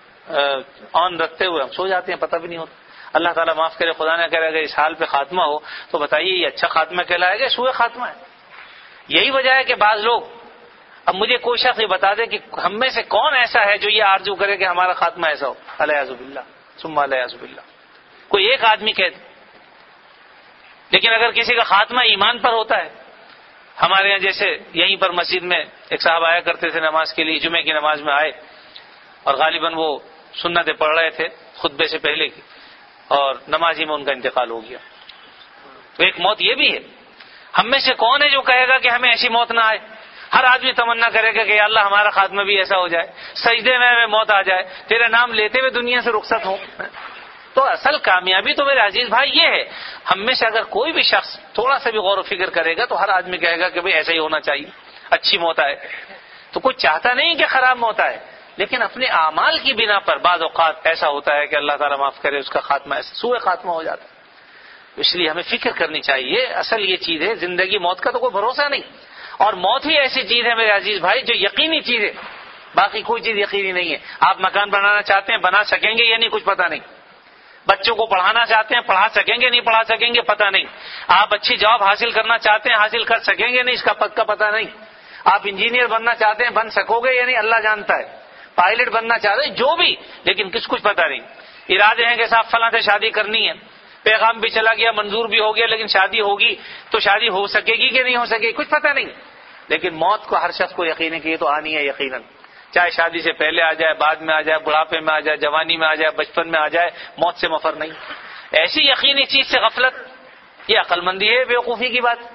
آن رکھتے ہوئے ہم سو جاتے ہیں، پتہ بھی نہیں ہوتا. اللہ تعالیٰ معاف کرے، خدا نہ کرے اگر اس حال پہ خاتمہ ہو تو بتائیے یہ اچھا خاتمہ کہلائے گا، سوء خاتمہ ہے. یہی وجہ ہے کہ بعض لوگ، اب مجھے کوئی شخص یہ بتا دے کہ ہم میں سے کون ایسا ہے جو یہ آرزو کرے کہ ہمارا خاتمہ ایسا ہو. الیاذ باللہ ثم الیاذ باللہ. کوئی ایک آدمی کہہ دے. لیکن اگر کسی کا خاتمہ ایمان پر ہوتا ہے، ہمارے یہاں جیسے یہیں پر مسجد میں ایک صاحب آیا کرتے تھے نماز کے لیے، جمعے کی نماز میں آئے اور غالباً وہ سنتیں پڑھ رہے تھے خطبے سے پہلے کی، اور نماز ہی میں ان کا انتقال ہو گیا. تو ایک موت یہ بھی ہے. ہم میں سے کون ہے جو کہے گا کہ ہمیں ایسی موت نہ آئے؟ ہر آدمی تمنا کرے گا کہ یا اللہ ہمارا خاتمہ بھی ایسا ہو جائے، سجدے میں ہمیں موت آ جائے، تیرے نام لیتے ہوئے دنیا سے رخصت ہوں. تو اصل کامیابی تو میرے عزیز بھائی یہ ہے، ہم میں سے اگر کوئی بھی شخص تھوڑا سا بھی غور و فکر کرے گا تو ہر آدمی کہے گا کہ بھئی ایسا ہی ہونا چاہیے، اچھی موت آئے. تو کوئی چاہتا نہیں کہ خراب موت آئے، لیکن اپنے اعمال کی بنا پر بعض اوقات ایسا ہوتا ہے کہ اللہ تعالیٰ معاف کرے اس کا خاتمہ ایسا سوء خاتمہ ہو جاتا ہے. اس لیے ہمیں فکر کرنی چاہیے. اصل یہ چیز ہے، زندگی موت کا تو کوئی بھروسہ نہیں، اور موت ہی ایسی چیز ہے میرے عزیز بھائی جو یقینی چیز ہے، باقی کوئی چیز یقینی نہیں ہے. آپ مکان بنانا چاہتے ہیں، بنا سکیں گے یا نہیں کچھ پتہ نہیں. بچوں کو پڑھانا چاہتے ہیں، پڑھا سکیں گے نہیں پڑھا سکیں گے پتہ نہیں. آپ اچھی جاب حاصل کرنا چاہتے ہیں، حاصل کر سکیں گے نہیں اس کا پکا پتہ نہیں. آپ انجینئر بننا چاہتے ہیں، بن سکو گے یا نہیں اللہ جانتا ہے. پائلٹ بننا چاہتے ہیں، جو بھی، لیکن کچھ پتہ نہیں. ارادے ہیں کہ صاحب فلاں سے شادی کرنی ہے، پیغام بھی چلا گیا، منظور بھی ہو گیا، لیکن شادی ہوگی تو شادی ہو سکے گی کہ نہیں ہو سکے گی کچھ پتہ نہیں. لیکن موت کو ہر شخص کو یقین ہے کہ یہ تو آنی ہے یقیناً، چاہے شادی سے پہلے آ جائے، بعد میں آ جائے، بڑھاپے میں آ جائے، جوانی میں آ جائے، بچپن میں آ جائے، موت سے مفر نہیں. ایسی یقینی چیز سے غفلت یہ عقل مندی ہے، بیوقوفی کی بات.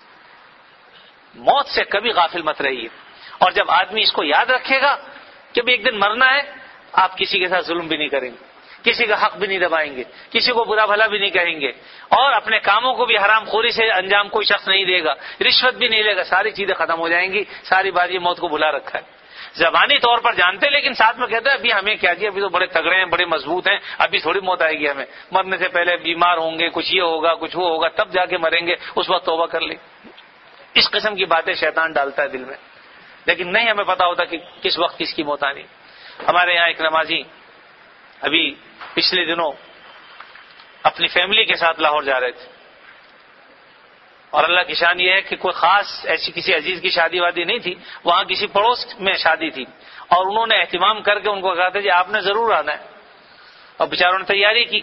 موت سے کبھی غافل مت رہیے. اور جب آدمی اس کو یاد رکھے گا کہ بھی ایک دن مرنا ہے، آپ کسی کے ساتھ ظلم بھی نہیں کریں گے، کسی کا حق بھی نہیں دبائیں گے، کسی کو برا بھلا بھی نہیں کہیں گے، اور اپنے کاموں کو بھی حرام خوری سے انجام کوئی شخص نہیں دے گا، رشوت بھی نہیں لے گا. ساری چیزیں ختم ہو جائیں گی. ساری بات یہ موت کو بھلا رکھا ہے. زبانی طور پر جانتے لیکن ساتھ میں کہتے ہیں ابھی ہمیں کیا جی، ابھی تو بڑے تگڑے ہیں، بڑے مضبوط ہیں، ابھی تھوڑی موت آئے گی ہمیں. مرنے سے پہلے بیمار ہوں گے، کچھ یہ ہوگا کچھ وہ ہوگا، تب جا کے مریں گے، اس وقت توبہ کر لیں. اس قسم کی باتیں شیطان ڈالتا ہے دل میں، لیکن نہیں ہمیں پتا ہوتا کہ کس وقت کس کی موت آنی. ہمارے یہاں ایک نمازی ابھی پچھلے دنوں اپنی فیملی کے ساتھ لاہور جا رہے تھے، اور اللہ کی شان یہ ہے کہ کوئی خاص ایسی کسی عزیز کی شادی وادی نہیں تھی، وہاں کسی پڑوس میں شادی تھی، اور انہوں نے اہتمام کر کے ان کو کہا تھا جی آپ نے ضرور آنا ہے، اور بیچاروں نے تیاری کی.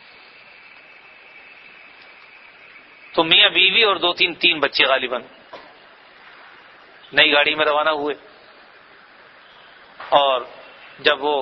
تو میاں بیوی اور تین بچے غالباً نئی گاڑی میں روانہ ہوئے، اور جب وہ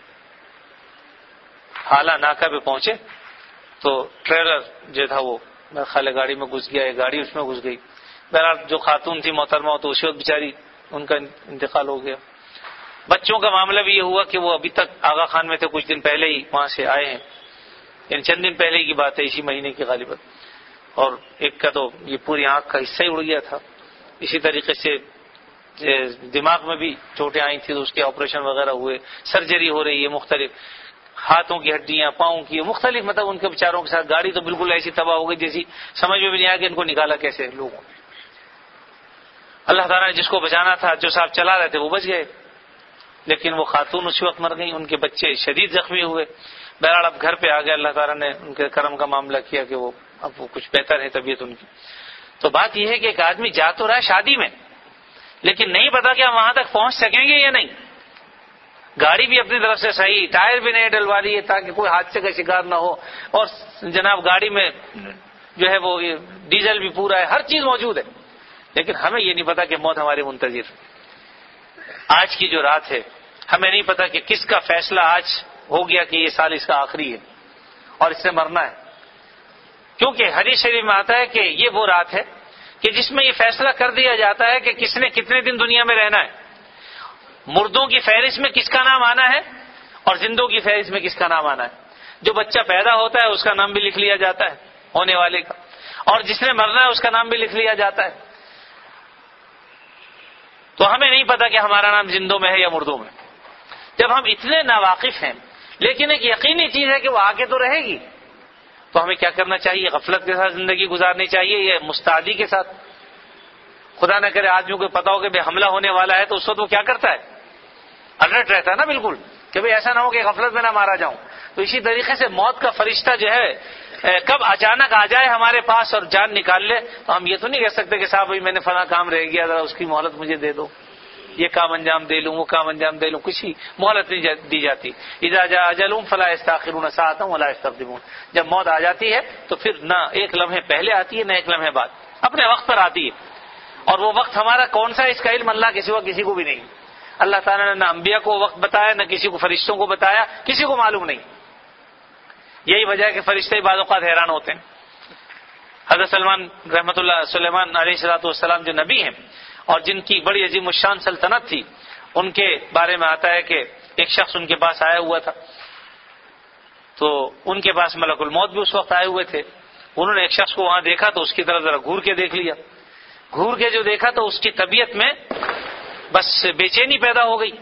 حالہ ناکہ پہ پہنچے تو ٹریلر جو تھا وہ میرا خیال گاڑی میں گھس گیا، گاڑی اس میں گھس گئی. بہرحال جو خاتون تھی محترمہ تو اسی وقت بیچاری ان کا انتقال ہو گیا. بچوں کا معاملہ بھی یہ ہوا کہ وہ ابھی تک آغا خان میں تھے، کچھ دن پہلے ہی وہاں سے آئے ہیں، یعنی چند دن پہلے کی بات ہے، اسی مہینے کی غالباً. اور ایک کا تو یہ پوری آنکھ کا حصہ ہی اڑ گیا تھا. اسی طریقے سے دماغ میں بھی چوٹیں آئی تھیں تو اس کے آپریشن وغیرہ ہوئے، سرجری ہو رہی ہے مختلف، ہاتھوں کی ہڈیاں، پاؤں کی مختلف، مطلب ان کے بیچاروں کے ساتھ گاڑی تو بالکل ایسی تباہ ہو گئی جیسی سمجھ میں بھی نہیں آیا کہ ان کو نکالا کیسے لوگوں نے. اللہ تعالیٰ نے جس کو بچانا تھا، جو صاحب چلا رہے تھے وہ بچ گئے، لیکن وہ خاتون اسی وقت مر گئی. ان کے بچے شدید زخمی ہوئے. بہرحال اب گھر پہ آ گئے، اللہ تعالیٰ نے ان کے کرم کا معاملہ کیا کہ وہ اب وہ کچھ بہتر ہے طبیعت ان کی. تو بات یہ ہے کہ ایک آدمی جا تو رہا ہے شادی میں، لیکن نہیں پتا کہ ہم وہاں تک پہنچ سکیں گے یا نہیں. گاڑی بھی اپنی طرف سے صحیح، ٹائر بھی نہیں ڈلوا لیے تاکہ کوئی حادثے کا شکار نہ ہو، اور جناب گاڑی میں جو ہے وہ ڈیزل بھی پورا ہے، ہر چیز موجود ہے، لیکن ہمیں یہ نہیں پتا کہ موت ہماری منتظر۔ آج کی جو رات ہے ہمیں نہیں پتا کہ کس کا فیصلہ آج ہو گیا کہ یہ سال اس کا آخری ہے اور اس سے مرنا ہے، کیونکہ حدیث شریف میں آتا ہے کہ یہ وہ رات ہے کہ جس میں یہ فیصلہ کر دیا جاتا ہے کہ کس نے کتنے دن دنیا میں رہنا ہے، مردوں کی فہرست میں کس کا نام آنا ہے اور زندوں کی فہرست میں کس کا نام آنا ہے۔ جو بچہ پیدا ہوتا ہے اس کا نام بھی لکھ لیا جاتا ہے ہونے والے کا، اور جس نے مرنا ہے اس کا نام بھی لکھ لیا جاتا ہے۔ تو ہمیں نہیں پتا کہ ہمارا نام زندوں میں ہے یا مردوں میں۔ جب ہم اتنے ناواقف ہیں لیکن ایک یقینی چیز ہے کہ وہ آگے تو رہے گی، تو ہمیں کیا کرنا چاہیے؟ غفلت کے ساتھ زندگی گزارنی چاہیے یا مستعدی کے ساتھ؟ خدا نہ کرے آدمی کو پتا ہو کہ حملہ ہونے والا ہے تو اس وقت وہ کیا کرتا ہے؟ الرٹ رہتا ہے نا بالکل، کہ بھئی ایسا نہ ہو کہ غفلت میں نہ مارا جاؤں۔ تو اسی طریقے سے موت کا فرشتہ جو ہے کب اچانک آ جائے ہمارے پاس اور جان نکال لے، تو ہم یہ تو نہیں کہہ سکتے کہ صاحب میں نے فلاں کام رہ گیا ذرا اس کی مہلت مجھے دے دو، یہ کام انجام دے لوں وہ کام انجام دے لوں، کچھ ہی مہلت نہیں دی جاتی۔ اذا جاء اجلهم فلا يستاخرون ساعة ولا يستقدمون، جب موت آ جاتی ہے تو پھر نہ ایک لمحے پہلے آتی ہے نہ ایک لمحے بعد، اپنے وقت پر آتی ہے، اور وہ وقت ہمارا کون سا اس کا علم اللہ کے سوا کسی کو بھی نہیں۔ اللہ تعالیٰ نے نہ انبیاء کو وقت بتایا نہ کسی کو فرشتوں کو بتایا، کسی کو معلوم نہیں۔ یہی وجہ ہے کہ فرشتے بعض اوقات حیران ہوتے ہیں۔ حضرت سلیمان علیہ الصلوۃ والسلام جو نبی ہیں اور جن کی بڑی عظیم الشان سلطنت تھی، ان کے بارے میں آتا ہے کہ ایک شخص ان کے پاس آیا ہوا تھا، تو ان کے پاس ملک الموت بھی اس وقت آئے ہوئے تھے۔ انہوں نے ایک شخص کو وہاں دیکھا تو اس کی طرف ذرا گھور کے دیکھ لیا، گھور کے جو دیکھا تو اس کی طبیعت میں بس بے چینی پیدا ہو گئی،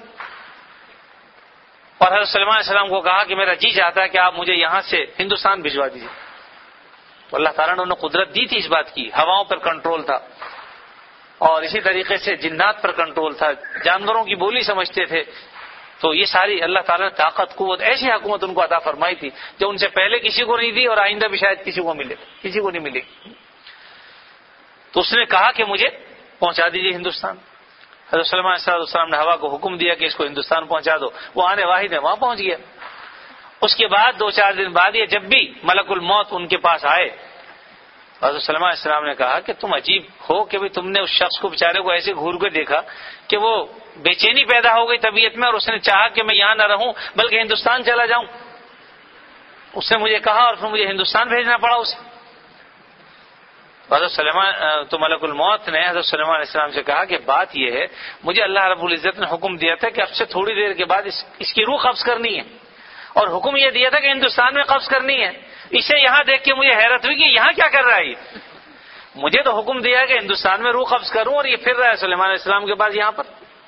اور حضرت سلیمان علیہ السلام کو کہا کہ میرا جی چاہتا ہے کہ آپ مجھے یہاں سے ہندوستان بھجوا دیجیے۔ تو اللہ تعالیٰ نے انہیں قدرت دی تھی اس بات کی، ہواؤں پر کنٹرول تھا، اور اسی طریقے سے جنات پر کنٹرول تھا، جانوروں کی بولی سمجھتے تھے۔ تو یہ ساری اللہ تعالیٰ نے طاقت قوت ایسی حکومت ان کو عطا فرمائی تھی جو ان سے پہلے کسی کو نہیں دی اور آئندہ بھی شاید کسی کو ملے، کسی کو نہیں ملے گی۔ تو اس نے کہا کہ مجھے پہنچا دیجیے ہندوستان۔ حضرت سلیمان علیہ السلام نے ہوا کو حکم دیا کہ اس کو ہندوستان پہنچا دو، وہ آنے واحد ہے وہاں پہنچ گیا۔ اس کے بعد 2-4 دن بعد یہ جب بھی ملک الموت ان کے پاس آئے، حضرت سلیمان علیہ السلام نے کہا کہ تم عجیب ہو کہ بھی تم نے اس شخص کو بیچارے کو ایسے گھور کے دیکھا کہ وہ بے چینی پیدا ہو گئی طبیعت میں، اور اس نے چاہا کہ میں یہاں نہ رہوں بلکہ ہندوستان چلا جاؤں۔ اس نے مجھے کہا اور پھر مجھے ہندوستان بھیجنا پڑا اسے۔ حضرت سلیمان تو ملک الموت نے حضرت سلیمان علیہ السلام سے کہا کہ بات یہ ہے، مجھے اللہ رب العزت نے حکم دیا تھا کہ اب سے تھوڑی دیر کے بعد اس کی روح قبض کرنی ہے، اور حکم یہ دیا تھا کہ ہندوستان میں قبض کرنی ہے۔ اسے یہاں دیکھ کے مجھے حیرت ہوئی کہ یہاں کیا کر رہا ہے یہ؟ مجھے تو حکم دیا ہے کہ ہندوستان میں روح قبض کروں، اور یہ پھر رہا ہے سلیمان علیہ السلام کے پاس یہاں پر۔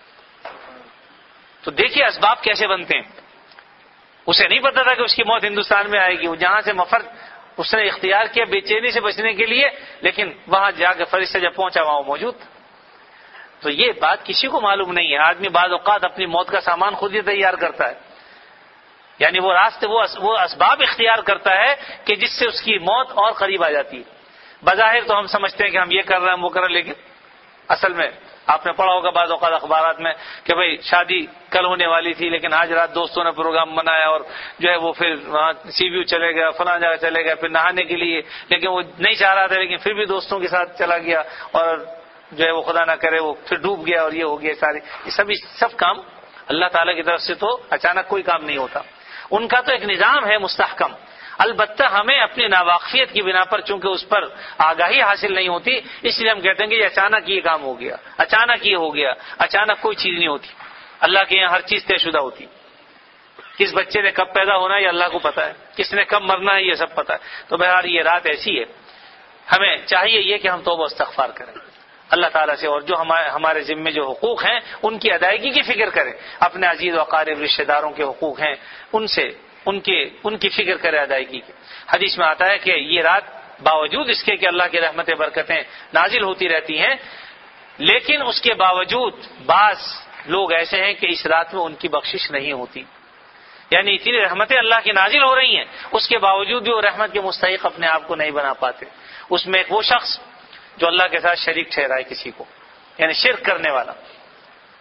تو دیکھیے اسباب کیسے بنتے ہیں۔ اسے نہیں پتا تھا کہ اس کی موت ہندوستان میں آئے گی، وہ جہاں سے مفر اس نے اختیار کیا بے چینی سے بچنے کے لیے، لیکن وہاں جا کے فرشتہ جب پہنچا وہاں وہ موجود تھا۔ تو یہ بات کسی کو معلوم نہیں ہے۔ آدمی بعض اوقات اپنی موت کا سامان خود ہی تیار کرتا ہے، یعنی وہ راستے وہ اسباب اختیار کرتا ہے کہ جس سے اس کی موت اور قریب آ جاتی ہے۔ بظاہر تو ہم سمجھتے ہیں کہ ہم یہ کر رہے ہیں وہ کر رہے ہیں، لیکن اصل میں آپ نے پڑھا ہوگا بعض اوقات اخبارات میں کہ بھئی شادی کل ہونے والی تھی لیکن آج رات دوستوں نے پروگرام بنایا اور جو ہے وہ پھر وہاں سی ویو چلے گیا، فلاں جگہ چلے گیا، پھر نہانے کے لیے، لیکن وہ نہیں چاہ رہا تھا لیکن پھر بھی دوستوں کے ساتھ چلا گیا، اور جو ہے وہ خدا نہ کرے وہ پھر ڈوب گیا، اور یہ ہو گیا سارے۔ یہ سب کام اللہ تعالیٰ کی طرف سے تو اچانک کوئی کام نہیں ہوتا، ان کا تو ایک نظام ہے مستحکم۔ البتہ ہمیں اپنی ناواقفیت کی بنا پر چونکہ اس پر آگاہی حاصل نہیں ہوتی، اس لیے ہم کہتے ہیں کہ یہ اچانک یہ کام ہو گیا، اچانک یہ ہو گیا۔ اچانک کوئی چیز نہیں ہوتی، اللہ کے یہاں ہر چیز طے شدہ ہوتی۔ کس بچے نے کب پیدا ہونا ہے یہ اللہ کو پتا ہے، کس نے کب مرنا ہے یہ سب پتا ہے۔ تو بہرحال یہ رات ایسی ہے، ہمیں چاہیے یہ کہ ہم توبہ و استغفار کریں اللہ تعالیٰ سے، اور جو ہمارے ذمے جو حقوق ہیں ان کی ادائیگی کی فکر کریں، اپنے عزیز و اقارب رشتہ داروں کے حقوق ہیں ان کی فکر کرے ادائیگی کی۔ حدیث میں آتا ہے کہ یہ رات باوجود اس کے کہ اللہ کی رحمتیں برکتیں نازل ہوتی رہتی ہیں، لیکن اس کے باوجود بعض لوگ ایسے ہیں کہ اس رات میں ان کی بخشش نہیں ہوتی، یعنی اتنی رحمتیں اللہ کی نازل ہو رہی ہیں اس کے باوجود بھی وہ رحمت کے مستحق اپنے آپ کو نہیں بنا پاتے۔ اس میں ایک وہ شخص جو اللہ کے ساتھ شریک ٹھہرائے کسی کو، یعنی شرک کرنے والا،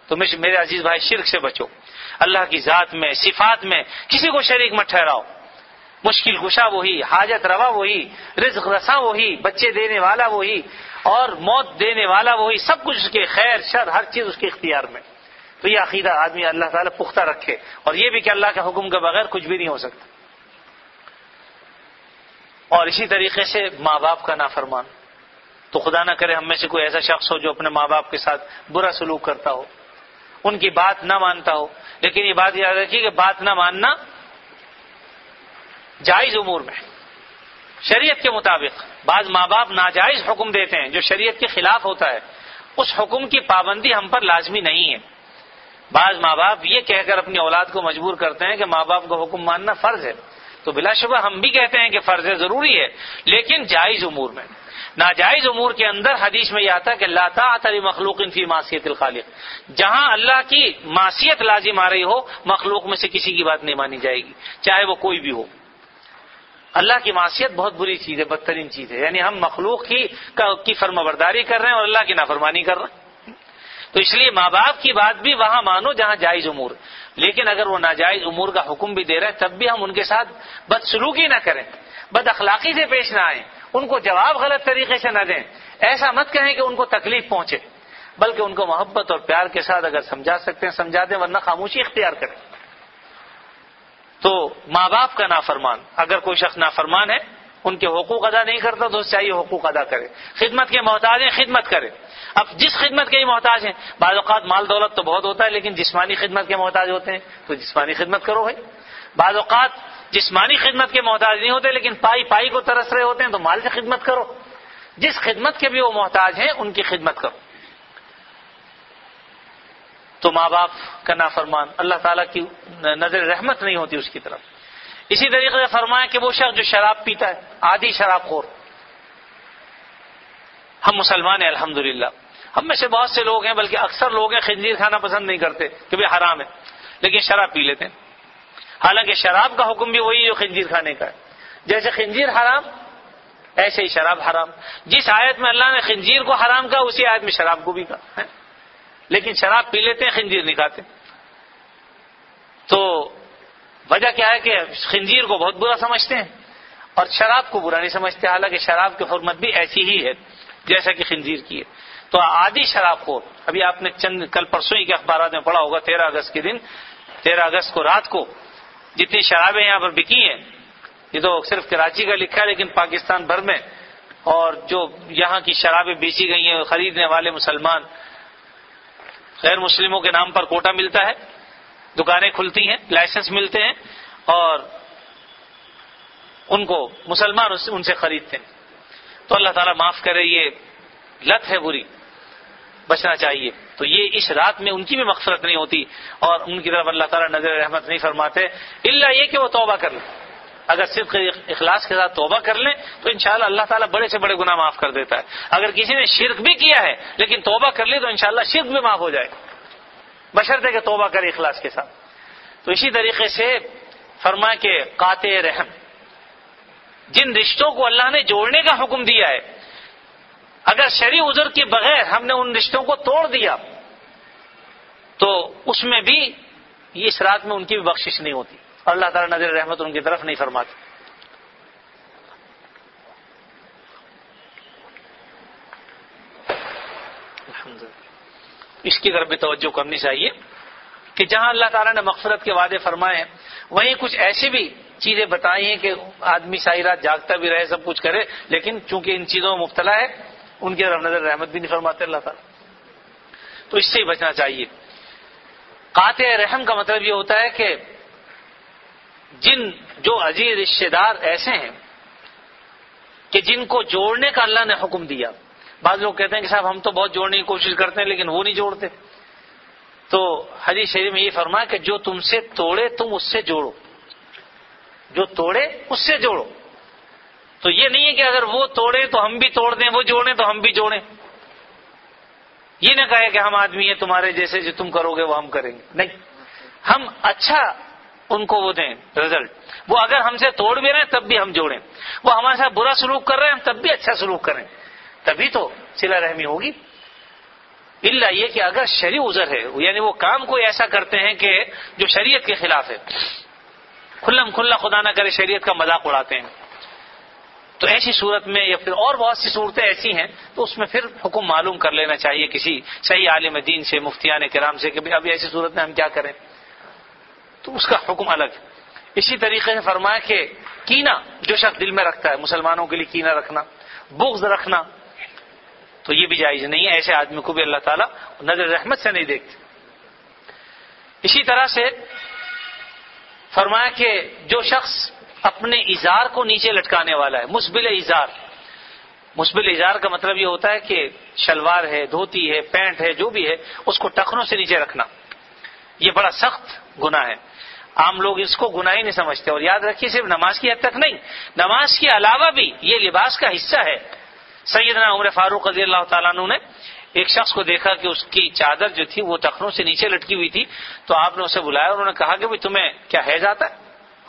تو میرے عزیز بھائی شرک سے بچو. اللہ کی ذات میں صفات میں کسی کو شریک مت ٹھہراؤ. مشکل کشا وہی، حاجت روا وہی، رزق رساں وہی، بچے دینے والا وہی، اور موت دینے والا وہی. سب کچھ اس کے، خیر شر ہر چیز اس کے اختیار میں. تو یہ عقیدہ آدمی اللہ تعالیٰ پختہ رکھے، اور یہ بھی کہ اللہ کے حکم کے بغیر کچھ بھی نہیں ہو سکتا. اور اسی طریقے سے ماں باپ کا نافرمان. تو خدا نہ کرے ہم میں سے کوئی ایسا شخص ہو جو اپنے ماں باپ کے ساتھ برا سلوک کرتا ہو، ان کی بات نہ مانتا ہو. لیکن یہ بات یاد رکھیے کہ بات نہ ماننا جائز امور میں شریعت کے مطابق. بعض ماں باپ ناجائز حکم دیتے ہیں جو شریعت کے خلاف ہوتا ہے، اس حکم کی پابندی ہم پر لازمی نہیں ہے. بعض ماں باپ یہ کہہ کر اپنی اولاد کو مجبور کرتے ہیں کہ ماں باپ کا حکم ماننا فرض ہے. تو بلا شبہ ہم بھی کہتے ہیں کہ فرض ہے، ضروری ہے، لیکن جائز امور میں. ناجائز امور کے اندر حدیث میں یہ آتا ہے کہ لا طاعۃ لمخلوق فی معصیۃ الخالق. جہاں اللہ کی معصیت لازم آ رہی ہو، مخلوق میں سے کسی کی بات نہیں مانی جائے گی، چاہے وہ کوئی بھی ہو. اللہ کی معصیت بہت بری چیز ہے، بدترین چیز ہے. یعنی ہم مخلوق کی فرمانبرداری کر رہے ہیں اور اللہ کی نافرمانی کر رہے ہیں. تو اس لیے ماں باپ کی بات بھی وہاں مانو جہاں جائز امور. لیکن اگر وہ ناجائز امور کا حکم بھی دے رہے ہیں تب بھی ہم ان کے ساتھ بدسلوکی نہ کریں، بد اخلاقی سے پیش نہ آئیں، ان کو جواب غلط طریقے سے نہ دیں. ایسا مت کہیں کہ ان کو تکلیف پہنچے، بلکہ ان کو محبت اور پیار کے ساتھ اگر سمجھا سکتے ہیں سمجھا دیں، ورنہ خاموشی اختیار کریں. تو ماں باپ کا نافرمان، اگر کوئی شخص نافرمان ہے، ان کے حقوق ادا نہیں کرتا تو چاہیے حقوق ادا کرے. خدمت کے محتاج ہیں، خدمت کرے. اب جس خدمت کے ہی محتاج ہیں، بعض اوقات مال دولت تو بہت ہوتا ہے لیکن جسمانی خدمت کے محتاج ہوتے ہیں، تو جسمانی خدمت کرو بھائی. بعض اوقات جسمانی خدمت کے محتاج نہیں ہوتے لیکن پائی کو ترس رہے ہوتے ہیں، تو مال سے خدمت کرو. جس خدمت کے بھی وہ محتاج ہیں ان کی خدمت کرو. تو ماں باپ کا نافرمان، اللہ تعالیٰ کی نظر رحمت نہیں ہوتی اس کی طرف. اسی طریقے سے فرمایا کہ وہ شخص جو شراب پیتا ہے، عادی شراب خور. ہم مسلمان ہیں الحمدللہ، ہم میں سے بہت سے لوگ ہیں، بلکہ اکثر لوگ ہیں خنزیر کھانا پسند نہیں کرتے کہ بھئی حرام ہے، لیکن شراب پی لیتے ہیں. حالانکہ شراب کا حکم بھی وہی جو خنزیر کھانے کا ہے. جیسے خنزیر حرام ایسے ہی شراب حرام. جس آیت میں اللہ نے خنزیر کو حرام کہا اسی آیت میں شراب کو بھی کہا، لیکن شراب پی لیتے ہیں، خنزیر نہیں کھاتے. تو وجہ کیا ہے کہ خنزیر کو بہت برا سمجھتے ہیں اور شراب کو برا نہیں سمجھتے، حالانکہ شراب کی حرمت بھی ایسی ہی ہے جیسا کہ خنزیر کی ہے. تو عادی شراب خور، ابھی آپ نے کل پرسوں ہی کے اخبارات میں پڑھا ہوگا، 13 اگست کے دن، 13 اگست کو رات کو جتنی شرابیں یہاں پر بکی ہیں، یہ تو صرف کراچی کا لکھا ہے لیکن پاکستان بھر میں، اور جو یہاں کی شرابیں بیچی گئی ہیں، خریدنے والے مسلمان، غیر مسلموں کے نام پر کوٹا ملتا ہے، دکانیں کھلتی ہیں، لائسنس ملتے ہیں، اور ان کو مسلمان ان سے خریدتے ہیں. تو اللہ تعالیٰ معاف کرے، یہ لت ہے بری، بچنا چاہیے. تو یہ اس رات میں ان کی بھی مغفرت نہیں ہوتی اور ان کی طرف اللہ تعالیٰ نظر رحمت نہیں فرماتے، الا یہ کہ وہ توبہ کر لیں. اگر صرف اخلاص کے ساتھ توبہ کر لیں تو انشاءاللہ اللہ تعالیٰ بڑے سے بڑے گناہ معاف کر دیتا ہے. اگر کسی نے شرک بھی کیا ہے لیکن توبہ کر لی تو انشاءاللہ شرک بھی معاف ہو جائے، بشرطے کہ توبہ کرے اخلاص کے ساتھ. تو اسی طریقے سے فرمایا کہ قاطع رحم، جن رشتوں کو اللہ نے جوڑنے کا حکم دیا ہے، اگر شرعی عذر کے بغیر ہم نے ان رشتوں کو توڑ دیا تو اس میں بھی اس رات میں ان کی بھی بخشش نہیں ہوتی اور اللہ تعالیٰ نظر رحمت ان کی طرف نہیں فرماتے. اس کی طرف بھی توجہ کرنی چاہیے کہ جہاں اللہ تعالیٰ نے مغفرت کے وعدے فرمائے ہیں وہیں کچھ ایسی بھی چیزیں بتائی ہیں کہ آدمی ساری رات جاگتا بھی رہے، سب کچھ کرے، لیکن چونکہ ان چیزوں میں مبتلا ہے ان کی طرف نظر رحمت بھی نہیں فرماتے اللہ تعالیٰ. تو اس سے ہی بچنا چاہیے. قاطع رحم کا مطلب یہ ہوتا ہے کہ جو عزیز رشتے دار ایسے ہیں کہ جن کو جوڑنے کا اللہ نے حکم دیا. بعض لوگ کہتے ہیں کہ صاحب ہم تو بہت جوڑنے کی کوشش کرتے ہیں لیکن وہ نہیں جوڑتے. تو حدیث شریف میں یہ فرمایا کہ جو تم سے توڑے تم اس سے جوڑو، جو توڑے اس سے جوڑو. تو یہ نہیں ہے کہ اگر وہ توڑے تو ہم بھی توڑ دیں، وہ جوڑیں تو ہم بھی جوڑیں. یہ نہ کہے کہ ہم آدمی ہیں تمہارے جیسے، جو تم کرو گے وہ ہم کریں گے. نہیں، ہم اچھا ان کو وہ دیں رزلٹ. وہ اگر ہم سے توڑ بھی رہے ہیں تب بھی ہم جوڑیں، وہ ہمارے ساتھ برا سلوک کر رہے ہیں ہم تب بھی اچھا سلوک کریں، تبھی تو صلہ رحمی ہوگی. الا یہ کہ اگر شرعی عذر ہے، یعنی وہ کام کوئی ایسا کرتے ہیں کہ جو شریعت کے خلاف ہے، کھلم کھلا خدا نہ کرے شریعت کا مذاق اڑاتے ہیں، تو ایسی صورت میں یا پھر اور بہت سی صورتیں ایسی ہیں تو اس میں پھر حکم معلوم کر لینا چاہیے کسی صحیح عالم دین سے، مفتیان کرام سے، کہ اب ایسی صورت میں ہم کیا کریں، تو اس کا حکم الگ ہے۔ اسی طریقے سے فرمایا کہ کینہ جو شخص دل میں رکھتا ہے، مسلمانوں کے لیے کینہ رکھنا، بغض رکھنا، تو یہ بھی جائز نہیں ہے، ایسے آدمی کو بھی اللہ تعالیٰ نظر رحمت سے نہیں دیکھتے۔ اسی طرح سے فرمایا کہ جو شخص اپنے ازار کو نیچے لٹکانے والا ہے، مسبل ازار، مسبل ازار کا مطلب یہ ہوتا ہے کہ شلوار ہے، دھوتی ہے، پینٹ ہے، جو بھی ہے اس کو ٹخنوں سے نیچے رکھنا، یہ بڑا سخت گناہ ہے۔ عام لوگ اس کو گناہ ہی نہیں سمجھتے، اور یاد رکھیے صرف نماز کی حد تک نہیں، نماز کے علاوہ بھی یہ لباس کا حصہ ہے۔ سیدنا عمر فاروق رضی اللہ تعالیٰ عنہ نے ایک شخص کو دیکھا کہ اس کی چادر جو تھی وہ ٹخنوں سے نیچے لٹکی ہوئی تھی، تو آپ نے اسے بلایا، انہوں نے کہا کہ بھئی تمہیں کیا حیض آتا ہے؟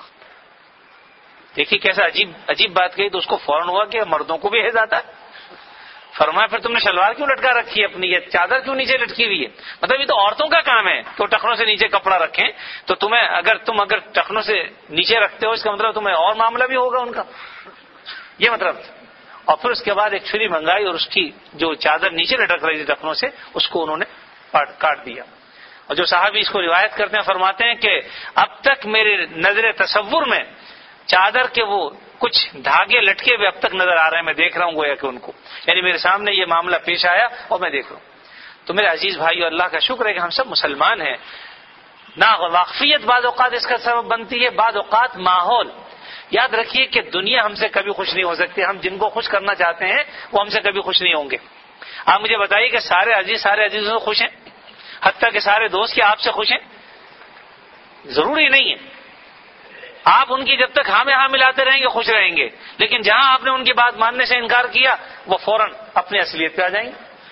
دیکھیے کیسا عجیب بات کہی، تو اس کو فوراً ہوا کہ مردوں کو بھی حیض آتا ہے۔ فرمایا پھر تم نے شلوار کیوں لٹکا رکھی ہے اپنی، یہ چادر کیوں نیچے لٹکی ہوئی ہے؟ مطلب یہ تو عورتوں کا کام ہے کہ وہ ٹخنوں سے نیچے کپڑا رکھیں، تو تمہیں اگر ٹخنوں سے نیچے رکھتے ہو اس کا مطلب تمہیں اور معاملہ بھی ہوگا ان کا، یہ مطلب۔ اور پھر اس کے بعد ایک چھری منگائی اور اس کی جو چادر نیچے لٹک رہی تھی ٹخنوں سے اس کو انہوں نے کاٹ دیا۔ اور جو صحابی اس کو روایت کرتے ہیں فرماتے ہیں کہ اب تک میرے نظر تصور میں چادر کے وہ کچھ دھاگے لٹکے ہوئے اب تک نظر آ رہے ہیں، میں دیکھ رہا ہوں گویا کہ ان کو، یعنی میرے سامنے یہ معاملہ پیش آیا اور میں دیکھ رہا ہوں۔ تو میرے عزیز بھائی، اللہ کا شکر ہے کہ ہم سب مسلمان ہیں۔ نا واقفیت بعض اوقات اس کا سبب بنتی ہے، بعض اوقات ماحول۔ یاد رکھیے کہ دنیا ہم سے کبھی خوش نہیں ہو سکتی، ہم جن کو خوش کرنا چاہتے ہیں وہ ہم سے کبھی خوش نہیں ہوں گے۔ آپ مجھے بتائیے کہ سارے عزیزوں سے خوش ہیں، حتیٰ کہ سارے دوست کیا آپ سے خوش ہیں؟ ضروری نہیں ہے۔ آپ ان کی جب تک ہاں میں ہاں ملاتے رہیں گے خوش رہیں گے، لیکن جہاں آپ نے ان کی بات ماننے سے انکار کیا وہ فوراً اپنی اصلیت پہ آ جائیں گے۔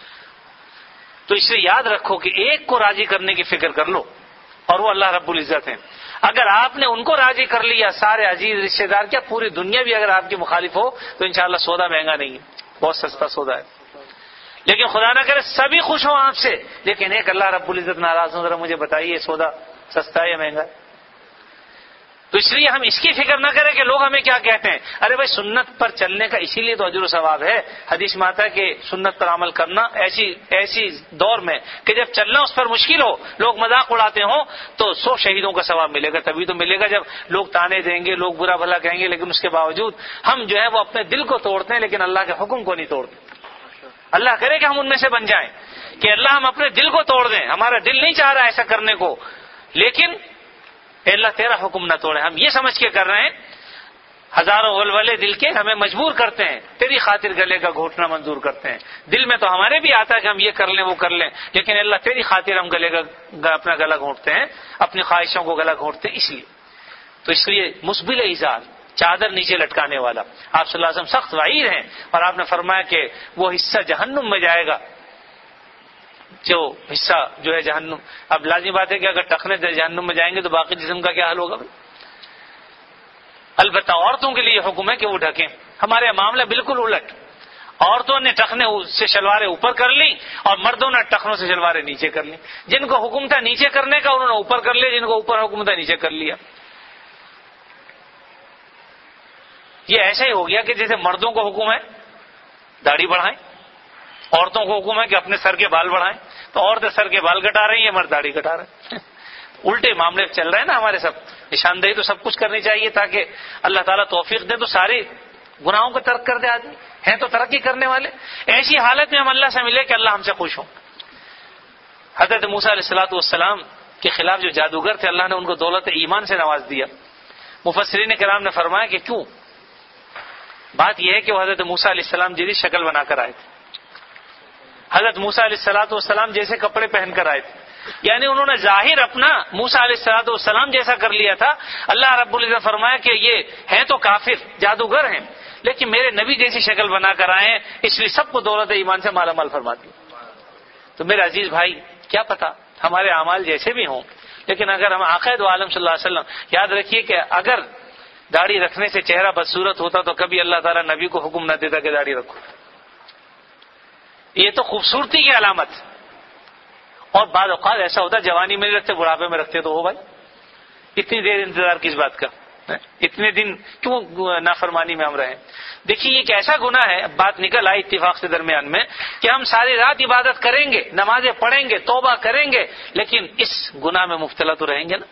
تو اس سے یاد رکھو کہ ایک کو راضی کرنے کی فکر کر لو، اور وہ اللہ رب العزت ہیں۔ اگر آپ نے ان کو راضی کر لیا، سارے عزیز رشتے دار کیا پوری دنیا بھی اگر آپ کی مخالف ہو تو انشاءاللہ سودا مہنگا نہیں ہے، بہت سستا سودا ہے۔ لیکن خدا نہ کرے سبھی خوش ہوں آپ سے لیکن ایک اللہ رب العزت ناراض ہوں، ذرا مجھے بتائیے سودا سستا ہے یا مہنگا ہے؟ تو اس لیے ہم اس کی فکر نہ کریں کہ لوگ ہمیں کیا کہتے ہیں۔ ارے بھائی سنت پر چلنے کا اسی لیے تو اجر و ثواب ہے۔ حدیث میں آتا ہے کہ سنت پر عمل کرنا ایسی دور میں کہ جب چلنا اس پر مشکل ہو، لوگ مذاق اڑاتے ہوں، تو 100 شہیدوں کا ثواب ملے گا۔ تبھی تو ملے گا جب لوگ تانے دیں گے، لوگ برا بھلا کہیں گے، لیکن اس کے باوجود ہم جو ہے وہ اپنے دل کو توڑتے ہیں لیکن اللہ کے حکم کو نہیں توڑتے۔ اللہ کرے کہ ہم ان میں سے بن جائیں کہ اللہ ہم اپنے دل کو توڑ دیں، ہمارا دل نہیں چاہ رہا ایسا کرنے کو، لیکن اے اللہ تیرا حکم نہ توڑے، ہم یہ سمجھ کے کر رہے ہیں، ہزاروں ولولے دل کے ہمیں مجبور کرتے ہیں، تیری خاطر گلے کا گھونٹنا منظور کرتے ہیں۔ دل میں تو ہمارے بھی آتا ہے کہ ہم یہ کر لیں وہ کر لیں، لیکن اللہ تیری خاطر ہم اپنا گلا گھونٹتے ہیں، اپنی خواہشوں کو گلا گھونٹتے ہیں۔ اس لیے مسبل ازار، چادر نیچے لٹکانے والا، آپ صلی اللہ علیہ وسلم سخت وعید ہیں، اور آپ نے فرمایا کہ وہ حصہ جہنم میں جائے گا، جو حصہ جو ہے جہنم۔ اب لازمی بات ہے کہ اگر ٹخنے جہنم میں جائیں گے تو باقی جسم کا کیا حل ہوگا؟ البتہ عورتوں کے لیے حکم ہے کہ وہ ڈھکیں۔ ہمارے معاملہ بالکل الٹ، عورتوں نے ٹخنے سے شلواریں اوپر کر لی اور مردوں نے ٹخنوں سے شلواریں نیچے کر لی۔ جن کو حکم تھا نیچے کرنے کا انہوں نے اوپر کر لیا، جن کو اوپر حکم تھا نیچے کر لیا۔ یہ ایسا ہی ہو گیا کہ جیسے مردوں کو حکم ہے داڑھی بڑھائیں، عورتوں کو حکم ہے کہ اپنے سر کے بال بڑھائیں، تو عورتیں سر کے بال کٹا رہی ہیں، مرد داڑھی کٹا رہے ہیں۔ الٹے معاملے چل رہے ہیں نا ہمارے سب۔ نشاندہی تو سب کچھ کرنی چاہیے تاکہ اللہ تعالیٰ توفیق دے تو سارے گناہوں کو ترک کر دے آدمی، ہیں تو ترقی کرنے والے۔ ایسی حالت میں ہم اللہ سے ملے کہ اللہ ہم سے خوش ہوں۔ حضرت موسیٰ علیہ الصلوۃ والسلام کے خلاف جو جادوگر تھے اللہ نے ان کو دولت ایمان سے نواز دیا۔ مفسرین کرام نے فرمایا کہ کیوں؟ بات یہ ہے کہ وہ حضرت موسیٰ علیہ السلام جیسی شکل بنا کر آئے تھے، حضرت موسیٰ علیہ الصلوۃ والسلام جیسے کپڑے پہن کر آئے تھے، یعنی انہوں نے ظاہر اپنا موسیٰ علیہ الصلوۃ والسلام جیسا کر لیا تھا۔ اللہ رب العزت فرمایا کہ یہ ہیں تو کافر جادوگر ہیں لیکن میرے نبی جیسی شکل بنا کر آئے ہیں، اس لیے سب کو دولت ایمان سے مالا مال فرما دی۔ تو میرے عزیز بھائی کیا پتا ہمارے اعمال جیسے بھی ہوں، لیکن اگر ہم عقائد عالم صلی اللہ علیہ وسلم، یاد رکھیے کہ اگر داڑھی رکھنے سے چہرہ بدصورت ہوتا تو کبھی اللہ تعالیٰ نبی کو حکم نہ دیتا کہ داڑھی رکھو۔ یہ تو خوبصورتی کی علامت، اور بعض اوقات ایسا ہوتا ہے جوانی میں نہیں رکھتے, بڑھاپے میں رکھتے, تو ہو بھائی اتنی دیر انتظار کس بات کا, اتنے دن کیوں نافرمانی میں ہم رہیں. دیکھیے یہ ایک ایسا گناہ ہے, بات نکل آئی اتفاق سے درمیان میں کہ ہم ساری رات عبادت کریں گے, نمازیں پڑھیں گے, توبہ کریں گے, لیکن اس گناہ میں مبتلا تو رہیں گے نا,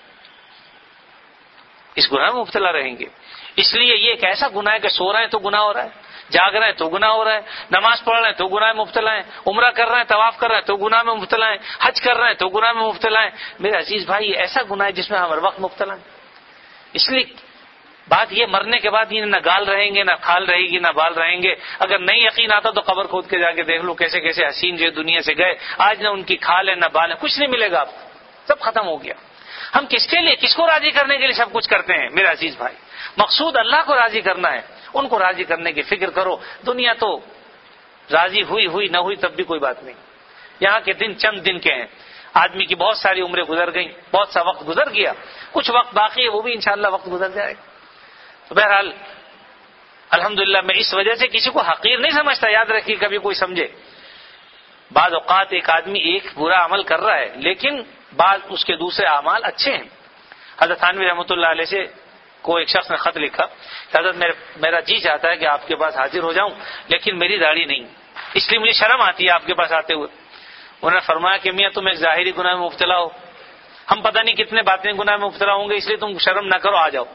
اس گناہ میں مبتلا رہیں گے. اس لیے یہ ایک ایسا گناہ ہے کہ سو رہے ہیں تو گناہ ہو رہا ہے, جاگ رہے ہیں تو گناہ ہو رہا ہے, نماز پڑھ رہے ہیں تو گناہ میں مبتلا ہیں, عمرہ کر رہے ہیں, طواف کر رہے ہیں تو گناہ میں مبتلا ہیں, حج کر رہے ہیں تو گناہ میں مبتلا ہیں. میرے عزیز بھائی یہ ایسا گناہ ہے جس میں ہم ہر وقت مبتلا ہیں. اس لیے بات یہ مرنے کے بعد یہ نہ گال رہیں گے, نہ کھال رہے گی, نہ بال رہیں گے. اگر نہیں یقین آتا تو قبر کھود کے جا کے دیکھ لو کیسے کیسے حسین جو دنیا سے گئے, آج نہ ان کی کھال ہے نہ بال ہے, کچھ نہیں ملے گا آپ کو, سب ختم ہو گیا. ہم کس کے لیے, کس کو راضی کرنے کے لیے سب کچھ کرتے ہیں میرے عزیز بھائی؟ مقصود اللہ کو راضی کرنا ہے, ان کو راضی کرنے کی فکر کرو. دنیا تو راضی ہوئی نہ ہوئی تب بھی کوئی بات نہیں. یہاں کے دن چند دن کے ہیں, آدمی کی بہت ساری عمریں گزر گئیں, بہت سا وقت گزر گیا, کچھ وقت باقی ہے وہ بھی انشاءاللہ وقت گزر جائے گا. تو بہرحال الحمدللہ میں اس وجہ سے کسی کو حقیر نہیں سمجھتا, یاد رکھیے کبھی کوئی سمجھے. بعض اوقات ایک آدمی ایک برا عمل کر رہا ہے لیکن بعض اس کے دوسرے اعمال اچھے ہیں. حضرت تھانوی رحمۃ اللہ علیہ سے کو ایک شخص نے خط لکھا کہ حضرت میرا جی چاہتا ہے کہ آپ کے پاس حاضر ہو جاؤں لیکن میری داڑھی نہیں, اس لیے مجھے شرم آتی ہے آپ کے پاس آتے ہوئے. انہوں نے فرمایا کہ میاں تم ایک ظاہری گناہ میں مبتلا ہو, ہم پتہ نہیں کتنے باطنی گناہ میں مبتلا ہوں گے, اس لیے تم شرم نہ کرو, آ جاؤ.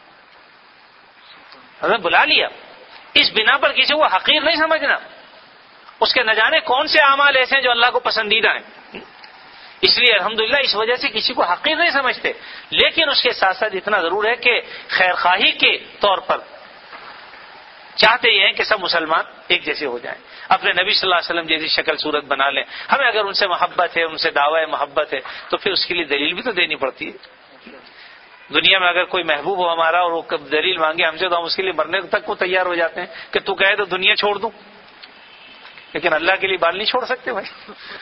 حضرت بلا لیا. اس بنا پر کسی کو حقیر نہیں سمجھنا, اس کے نہ جانے کون سے اعمال ایسے ہیں جو اللہ کو پسندیدہ ہیں. اس لیے الحمدللہ اس وجہ سے کسی کو حقیر نہیں سمجھتے, لیکن اس کے ساتھ ساتھ اتنا ضرور ہے کہ خیر خواہی کے طور پر چاہتے یہ ہیں کہ سب مسلمان ایک جیسے ہو جائیں, اپنے نبی صلی اللہ علیہ وسلم جیسی شکل صورت بنا لیں. ہمیں اگر ان سے محبت ہے, ان سے دعوی محبت ہے, تو پھر اس کے لیے دلیل بھی تو دینی پڑتی ہے. دنیا میں اگر کوئی محبوب ہو ہمارا اور وہ دلیل مانگے ہم سے تو ہم اس کے لیے مرنے تک کو تیار ہو جاتے ہیں کہ تو کہے تو دنیا چھوڑ دوں, لیکن اللہ کے لیے بال نہیں چھوڑ سکتے بھائی.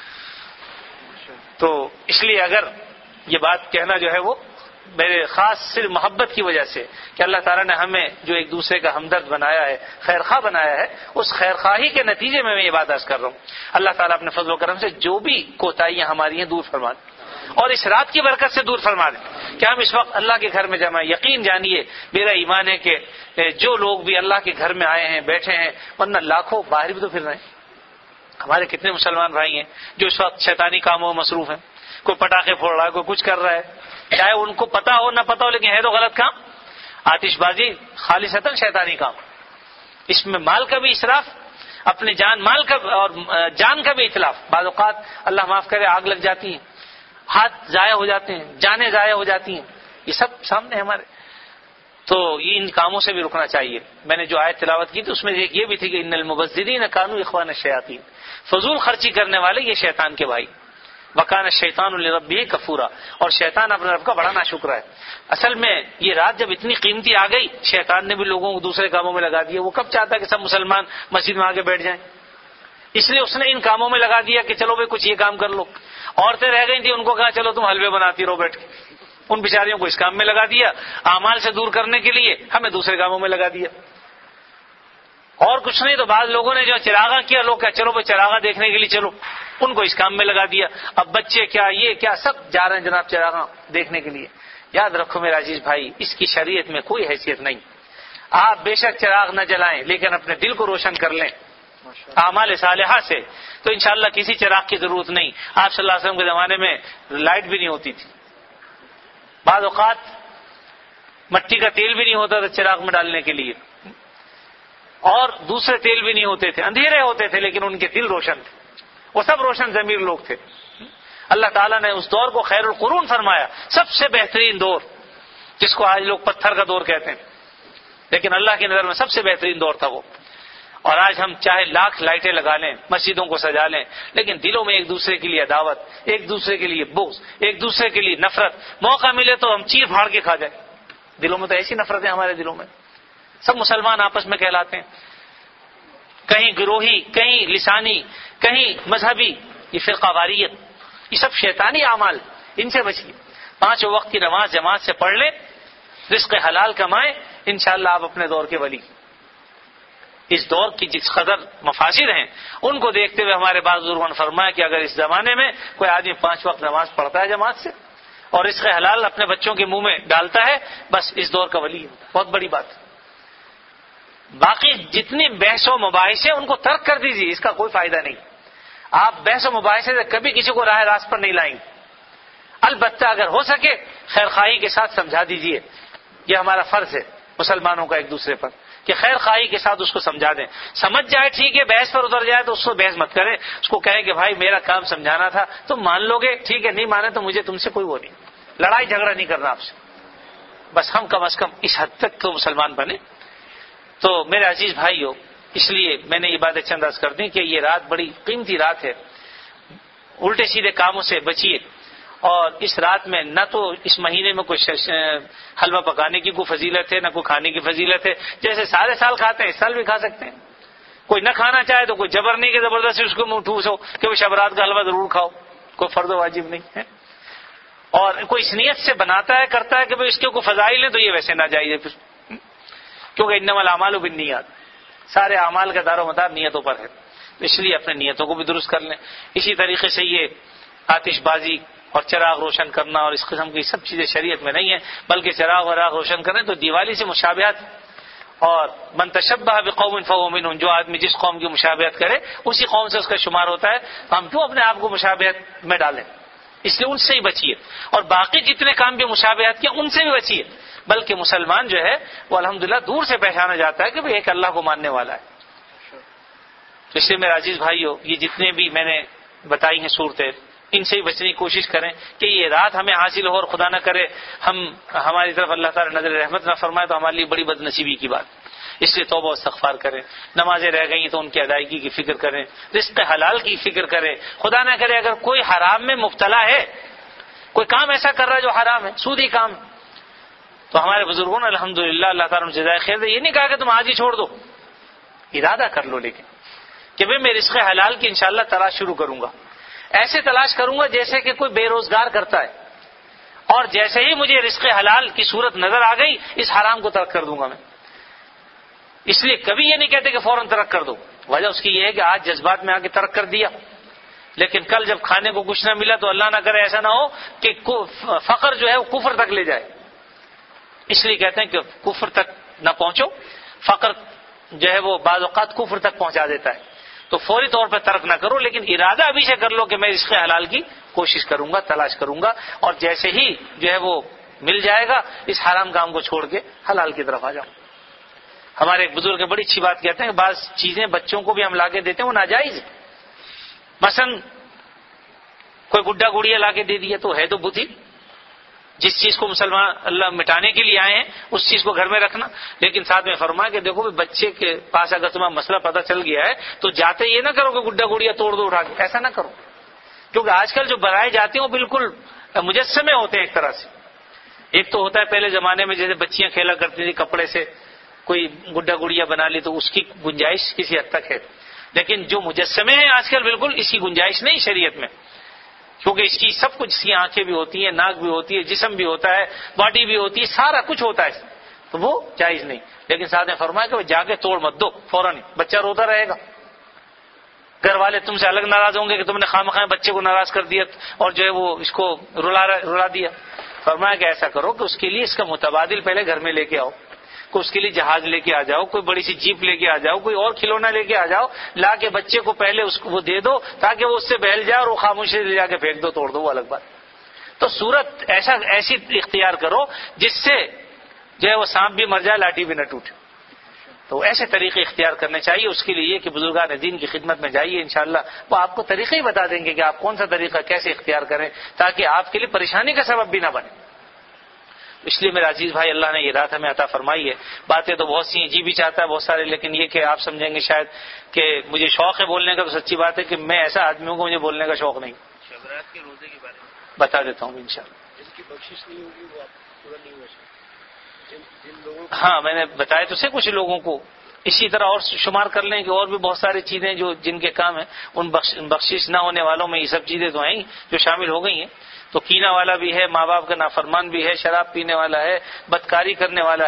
تو اس لیے اگر یہ بات کہنا جو ہے وہ میرے خاص صرف محبت کی وجہ سے کہ اللہ تعالیٰ نے ہمیں جو ایک دوسرے کا ہمدرد بنایا ہے, خیر خواہ بنایا ہے, اس خیر خواہی کے نتیجے میں یہ بات عرض کر رہا ہوں. اللہ تعالیٰ اپنے فضل و کرم سے جو بھی کوتاہیاں ہماری ہیں دور فرما دیں, اور اس رات کی برکت سے دور فرما دیں کہ ہم اس وقت اللہ کے گھر میں جمع ہیں. یقین جانیے میرا ایمان ہے کہ جو لوگ بھی اللہ کے گھر میں آئے ہیں, بیٹھے ہیں, ورنہ لاکھوں باہر بھی تو پھر رہے ہیں. ہمارے کتنے مسلمان بھائی ہیں جو اس وقت شیطانی کاموں میں مصروف ہیں, کوئی پٹاخے پھوڑ رہا ہے, کوئی کچھ کر رہا ہے, چاہے ان کو پتا ہو نہ پتا ہو, لیکن ہے تو غلط کام. آتش بازی خالصتاً شیطانی کام, اس میں مال کا بھی اسراف, اپنے مال کا اور جان کا بھی اتلاف. بعض اوقات اللہ معاف کرے آگ لگ جاتی ہیں, ہاتھ ضائع ہو جاتے ہیں, جانیں ضائع ہو جاتی ہیں, یہ سب سامنے ہمارے. تو یہ ان کاموں سے بھی رکنا چاہیے. میں نے جو آیت تلاوت کی تھی اس میں ایک یہ بھی تھی کہ ان المبذرین کانوا اخوان الشیاطین, فضول خرچی کرنے والے یہ شیطان کے بھائی. وکان الشیطان لربہ کفورا, اور شیطان اپنے رب کا بڑا ناشکر ہے. اصل میں یہ رات جب اتنی قیمتی آ گئی, شیطان نے بھی لوگوں کو دوسرے کاموں میں لگا دیا. وہ کب چاہتا ہے کہ سب مسلمان مسجد میں آگے بیٹھ جائیں, اس لیے اس نے ان کاموں میں لگا دیا کہ چلو بھائی کچھ یہ کام کر لو. عورتیں رہ گئی تھیں, ان کو کہا چلو تم حلوے بناتی رہو بیٹھ کے, ان بیچاریوں کو اس کام میں لگا دیا. اعمال سے دور کرنے کے لیے ہمیں دوسرے کاموں میں لگا دیا. اور کچھ نہیں تو بعض لوگوں نے جو چراغاں کیا, لوگ کیا چلو بھائی چراغاں دیکھنے کے لیے چلو, ان کو اس کام میں لگا دیا. اب بچے کیا یہ کیا سب جا رہے ہیں جناب چراغاں دیکھنے کے لیے. یاد رکھو میرا عزیز بھائی, اس کی شریعت میں کوئی حیثیت نہیں. آپ بے شک چراغ نہ جلائیں لیکن اپنے دل کو روشن کر لیں اعمال صالحہ سے, تو انشاءاللہ کسی چراغ کی ضرورت نہیں. آپ صلی اللہ علیہ وسلم کے زمانے میں لائٹ بھی نہیں ہوتی تھی, بعض اوقات مٹی کا تیل بھی نہیں ہوتا تھا چراغ میں ڈالنے کے لیے, اور دوسرے تیل بھی نہیں ہوتے تھے, اندھیرے ہوتے تھے, لیکن ان کے دل روشن تھے. وہ سب روشن ضمیر لوگ تھے. اللہ تعالیٰ نے اس دور کو خیر القرون فرمایا, سب سے بہترین دور, جس کو آج لوگ پتھر کا دور کہتے ہیں, لیکن اللہ کی نظر میں سب سے بہترین دور تھا وہ. اور آج ہم چاہے لاکھ لائٹیں لگا لیں, مسجدوں کو سجا لیں, لیکن دلوں میں ایک دوسرے کے لیے عداوت, ایک دوسرے کے لیے بغض, ایک دوسرے کے لیے نفرت. موقع ملے تو ہم چیر پھاڑ کے کھا جائیں. دلوں میں تو ایسی نفرت ہے ہمارے دلوں میں. سب مسلمان آپس میں کہلاتے ہیں, کہیں گروہی, کہیں لسانی, کہیں مذہبی. یہ فرقہ واریت, یہ سب شیطانی اعمال, ان سے بچیے. 5 وقت کی نماز جماعت سے پڑھ لیں, رزق حلال کمائیں, انشاءاللہ آپ اپنے دور کے ولی. اس دور کی جس قدر مفاسد ہیں ان کو دیکھتے ہوئے ہمارے بعض بزرگوں نے فرمایا کہ اگر اس زمانے میں کوئی آدمی 5 وقت نماز پڑھتا ہے جماعت سے اور اس کا حلال اپنے بچوں کے منہ میں ڈالتا ہے، بس اس دور کا ولی ہے. بہت بڑی بات ہے. باقی جتنی بحث و مباحث ہیں ان کو ترک کر دیجیے، اس کا کوئی فائدہ نہیں. آپ بحث و مباحثے سے کبھی کسی کو راہ راست پر نہیں لائیں گے. البتہ اگر ہو سکے خیر خواہی کے ساتھ سمجھا دیجیے. یہ ہمارا فرض ہے مسلمانوں کا ایک دوسرے پر کہ خیر خواہی کے ساتھ اس کو سمجھا دیں. سمجھ جائے ٹھیک ہے، بحث پر اتر جائے تو اس کو بحث مت کریں. اس کو کہیں کہ بھائی میرا کام سمجھانا تھا، تم مان لو گے ٹھیک ہے، نہیں مانے تو مجھے تم سے کوئی وہ نہیں، لڑائی جھگڑا نہیں کرنا آپ سے. بس ہم کم از کم اس حد تک تو مسلمان بنے. تو میرے عزیز بھائیو، اس لیے میں نے یہ باتیں چند عرض کر دی کہ یہ رات بڑی قیمتی رات ہے. الٹے سیدھے کاموں سے بچیے، اور اس رات میں نہ تو اس مہینے میں کوئی حلوہ پکانے کی کوئی فضیلت ہے، نہ کوئی کھانے کی فضیلت ہے. جیسے سارے سال کھاتے ہیں اس سال بھی کھا سکتے ہیں. کوئی نہ کھانا چاہے تو کوئی جبر نہیں کہ زبردستی اس کو منہ ٹھوس ہو کہ وہ شب رات کا حلوہ ضرور کھاؤ. کوئی فرض و واجب نہیں ہے. اور کوئی اس نیت سے بناتا ہے کرتا ہے کہ اس کے کوئی فضائل ہیں تو یہ ویسے نہ جائیے پھر، کیونکہ انما الاعمال بالنیات، سارے اعمال کا دار و مدار نیتوں پر ہے. اس لیے اپنے نیتوں کو بھی درست کر لیں. اسی طریقے سے یہ آتش بازی اور چراغ روشن کرنا اور اس قسم کی سب چیزیں شریعت میں نہیں ہیں، بلکہ چراغ اور راغ روشن کریں تو دیوالی سے مشابہت. اور من تشبہ بقوم فہو منہم، جو آدمی جس قوم کی مشابہت کرے اسی قوم سے اس کا شمار ہوتا ہے. تو ہم کیوں اپنے آپ کو مشابہت میں ڈالیں؟ اس لیے ان سے ہی بچیے. اور باقی جتنے کام بھی مشابہت کے ان سے بھی بچیے. بلکہ مسلمان جو ہے وہ الحمدللہ دور سے پہچانا جاتا ہے کہ وہ ایک اللہ کو ماننے والا ہے. تو اس لیے میرے عزیز بھائیو، یہ جتنے بھی میں نے بتائی ہیں صورتیں، ان سے ہی بچنے کی کوشش کریں کہ یہ رات ہمیں حاصل ہو، اور خدا نہ کرے ہماری طرف اللہ تعالی نظر رحمت نہ فرمائے تو ہمارے لیے بڑی بد نصیبی کی بات. اس لیے توبہ و استغفار کریں. نمازیں رہ گئی تو ان کی ادائیگی کی فکر کریں. رزق حلال کی فکر کریں. خدا نہ کرے اگر کوئی حرام میں مبتلا ہے، کوئی کام ایسا کر رہا ہے جو حرام ہے، سودی کام، تو ہمارے بزرگوں نے الحمدللہ اللہ تعالیٰ نے جزائے خیر دے، یہ نہیں کہا کہ تم آج ہی چھوڑ دو، ارادہ کر لو لیکن کہ میں رزق حلال کی انشاءاللہ تلاش شروع کروں گا. ایسے تلاش کروں گا جیسے کہ کوئی بے روزگار کرتا ہے، اور جیسے ہی مجھے رزق حلال کی صورت نظر آ گئی اس حرام کو ترک کر دوں گا میں. اس لیے کبھی یہ نہیں کہتے کہ فوراً ترک کر دو. وجہ اس کی یہ ہے کہ آج جذبات میں آ کے ترک کر دیا، لیکن کل جب کھانے کو کچھ نہ ملا تو اللہ نہ کرے ایسا نہ ہو کہ فقر جو ہے وہ کفر تک لے جائے. اس لیے کہتے ہیں کہ کفر تک نہ پہنچو، فقر جو ہے وہ بعض اوقات کفر تک پہنچا دیتا ہے. تو فوری طور پہ ترک نہ کرو، لیکن ارادہ ابھی سے کر لو کہ میں رزق حلال کی کوشش کروں گا، تلاش کروں گا، اور جیسے ہی جو ہے وہ مل جائے گا اس حرام کام کو چھوڑ کے حلال کی طرف آ جاؤں. ہمارے ایک بزرگ بڑی اچھی بات کہتے ہیں کہ بعض چیزیں بچوں کو بھی ہم لا کے دیتے ہیں وہ ناجائز ہے. مثلا کوئی گڈا گڑیا لا کے دے دیا تو ہے تو بدھی. جس چیز کو مسلمان اللہ مٹانے کے لیے آئے ہیں اس چیز کو گھر میں رکھنا، لیکن ساتھ میں فرمایا کہ دیکھو بچے کے پاس اگر تمہیں مسئلہ پتہ چل گیا ہے تو جاتے یہ نہ کرو کہ گڈا گڑیا توڑ دو اٹھا کے، ایسا نہ کرو. کیونکہ آج کل جو بنائے جاتے ہیں وہ بالکل مجسمے ہوتے ہیں ایک طرح سے. ایک تو ہوتا ہے پہلے زمانے میں جیسے بچیاں کھیلا کرتی تھی کپڑے سے کوئی گڈا گڑیا بنا لی تو اس کی گنجائش کسی حد تک ہے، لیکن جو مجسمے ہیں آج کل بالکل اس کی گنجائش نہیں شریعت میں، کیونکہ اس کی سب کچھ، اس کی آنکھیں بھی ہوتی ہیں، ناک بھی ہوتی ہے، جسم بھی ہوتا ہے، باڈی بھی ہوتی ہے، سارا کچھ ہوتا ہے، تو وہ جائز نہیں. لیکن ساتھ میں فرمایا کہ وہ جا کے توڑ مت دو فوراً، بچہ روتا رہے گا، گھر والے تم سے الگ ناراض ہوں گے کہ تم نے خواہ بچے کو ناراض کر دیا اور جو ہے وہ اس کو رلا دیا. فرمایا کہ ایسا کرو کہ اس کے لیے اس کا متبادل پہلے گھر میں لے کے آؤ، کوئی اس کے لیے جہاز لے کے آ جاؤ، کوئی بڑی سی جیپ لے کے آ جاؤ، کوئی اور کھلونا لے کے آ جاؤ، لا کے بچے کو پہلے اس کو وہ دے دو تاکہ وہ اس سے بہل جائے اور وہ خاموشی سے لے جا کے پھینک دو، توڑ دو، وہ الگ بات. تو صورت ایسی اختیار کرو جس سے جو ہے وہ سانپ بھی مر جائے لاٹھی بھی نہ ٹوٹے. تو ایسے طریقے اختیار کرنے چاہیے. اس کے لیے یہ کہ بزرگان دین کی خدمت میں جائیے، انشاءاللہ وہ آپ کو طریقے ہی بتا دیں گے کہ آپ کون سا طریقہ کیسے اختیار کریں تاکہ آپ کے لیے پریشانی کا سبب بھی نہ بنے. اس لیے میرے عزیز بھائی اللہ نے یہ رات ہمیں عطا فرمائی ہے. باتیں تو بہت سی ہیں، جی بھی چاہتا ہے بہت سارے، لیکن یہ کہ آپ سمجھیں گے شاید کہ مجھے شوق ہے بولنے کا، تو سچی بات ہے کہ میں ایسا آدمی ہوں کہ مجھے بولنے کا شوق نہیں. شبرات کے روزے کے بارے میں بتا دیتا ہوں انشاءاللہ. جن کی بخشش نہیں ہوگی وہ پورا نہیں ہو سکتا. جن لوگوں ہاں میں نے بتایا تو سے کچھ لوگوں کو، اسی طرح اور شمار کر لیں کہ اور بھی بہت ساری چیزیں جو جن کے کام ہیں، ان بخشش نہ ہونے والوں میں یہ سب چیزیں تو ہیں جو شامل ہو گئی ہیں. تو کینہ والا بھی ہے، ماں باپ کا نافرمان بھی ہے، شراب پینے والا ہے، بدکاری کرنے والا ہے،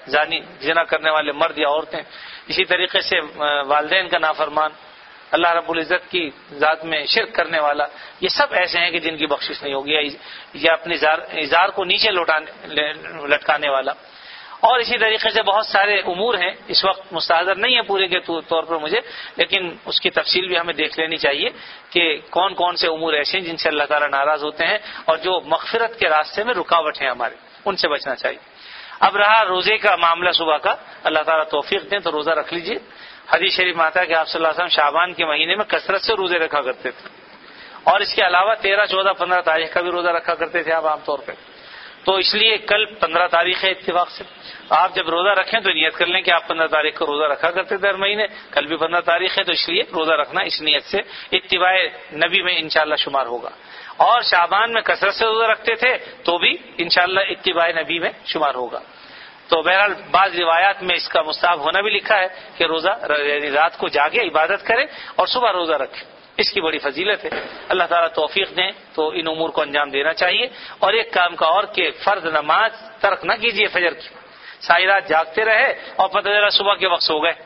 زانی زنا کرنے والے مرد یا عورتیں، اسی طریقے سے والدین کا نافرمان، اللہ رب العزت کی ذات میں شرک کرنے والا، یہ سب ایسے ہیں کہ جن کی بخشش نہیں ہوگی، یا اپنے ازار کو نیچے لٹکانے والا. اور اسی طریقے سے بہت سارے امور ہیں، اس وقت مستحضر نہیں ہے پورے کے طور پر مجھے، لیکن اس کی تفصیل بھی ہمیں دیکھ لینی چاہیے کہ کون کون سے امور ایسے ہیں جن سے اللہ تعالیٰ ناراض ہوتے ہیں اور جو مغفرت کے راستے میں رکاوٹ ہیں ہمارے، ان سے بچنا چاہیے. اب رہا روزے کا معاملہ صبح کا، اللہ تعالیٰ توفیق دیں تو روزہ رکھ لیجیے. حدیث شریف میں آتا ہے کہ آپ صلی اللہ علیہ وسلم شعبان کے مہینے میں کثرت سے روزے رکھا کرتے تھے، اور اس کے علاوہ 13، 14، 15 تاریخ کا بھی روزہ رکھا کرتے تھے آپ عام طور پہ. تو اس لیے کل 15 تاریخ ہے اتفاق سے، آپ جب روزہ رکھیں تو نیت کر لیں کہ آپ 15 تاریخ کو روزہ رکھا کرتے تھے ہر مہینے، کل بھی 15 تاریخ ہے تو اس لیے روزہ رکھنا اس نیت سے اتباع نبی میں انشاءاللہ شمار ہوگا. اور شعبان میں کثرت سے روزہ رکھتے تھے تو بھی انشاءاللہ اتباع نبی میں شمار ہوگا. تو بہرحال بعض روایات میں اس کا مستحب ہونا بھی لکھا ہے کہ روزہ یعنی رات کو جاگے عبادت کرے اور صبح روزہ رکھے، اس کی بڑی فضیلت ہے. اللہ تعالیٰ توفیق دیں تو ان امور کو انجام دینا چاہیے. اور ایک کام کا اور کہ فرض نماز ترک نہ کیجیے فجر کی، ساری رات جاگتے رہے اور پتہ چلا صبح کے وقت سو گئے،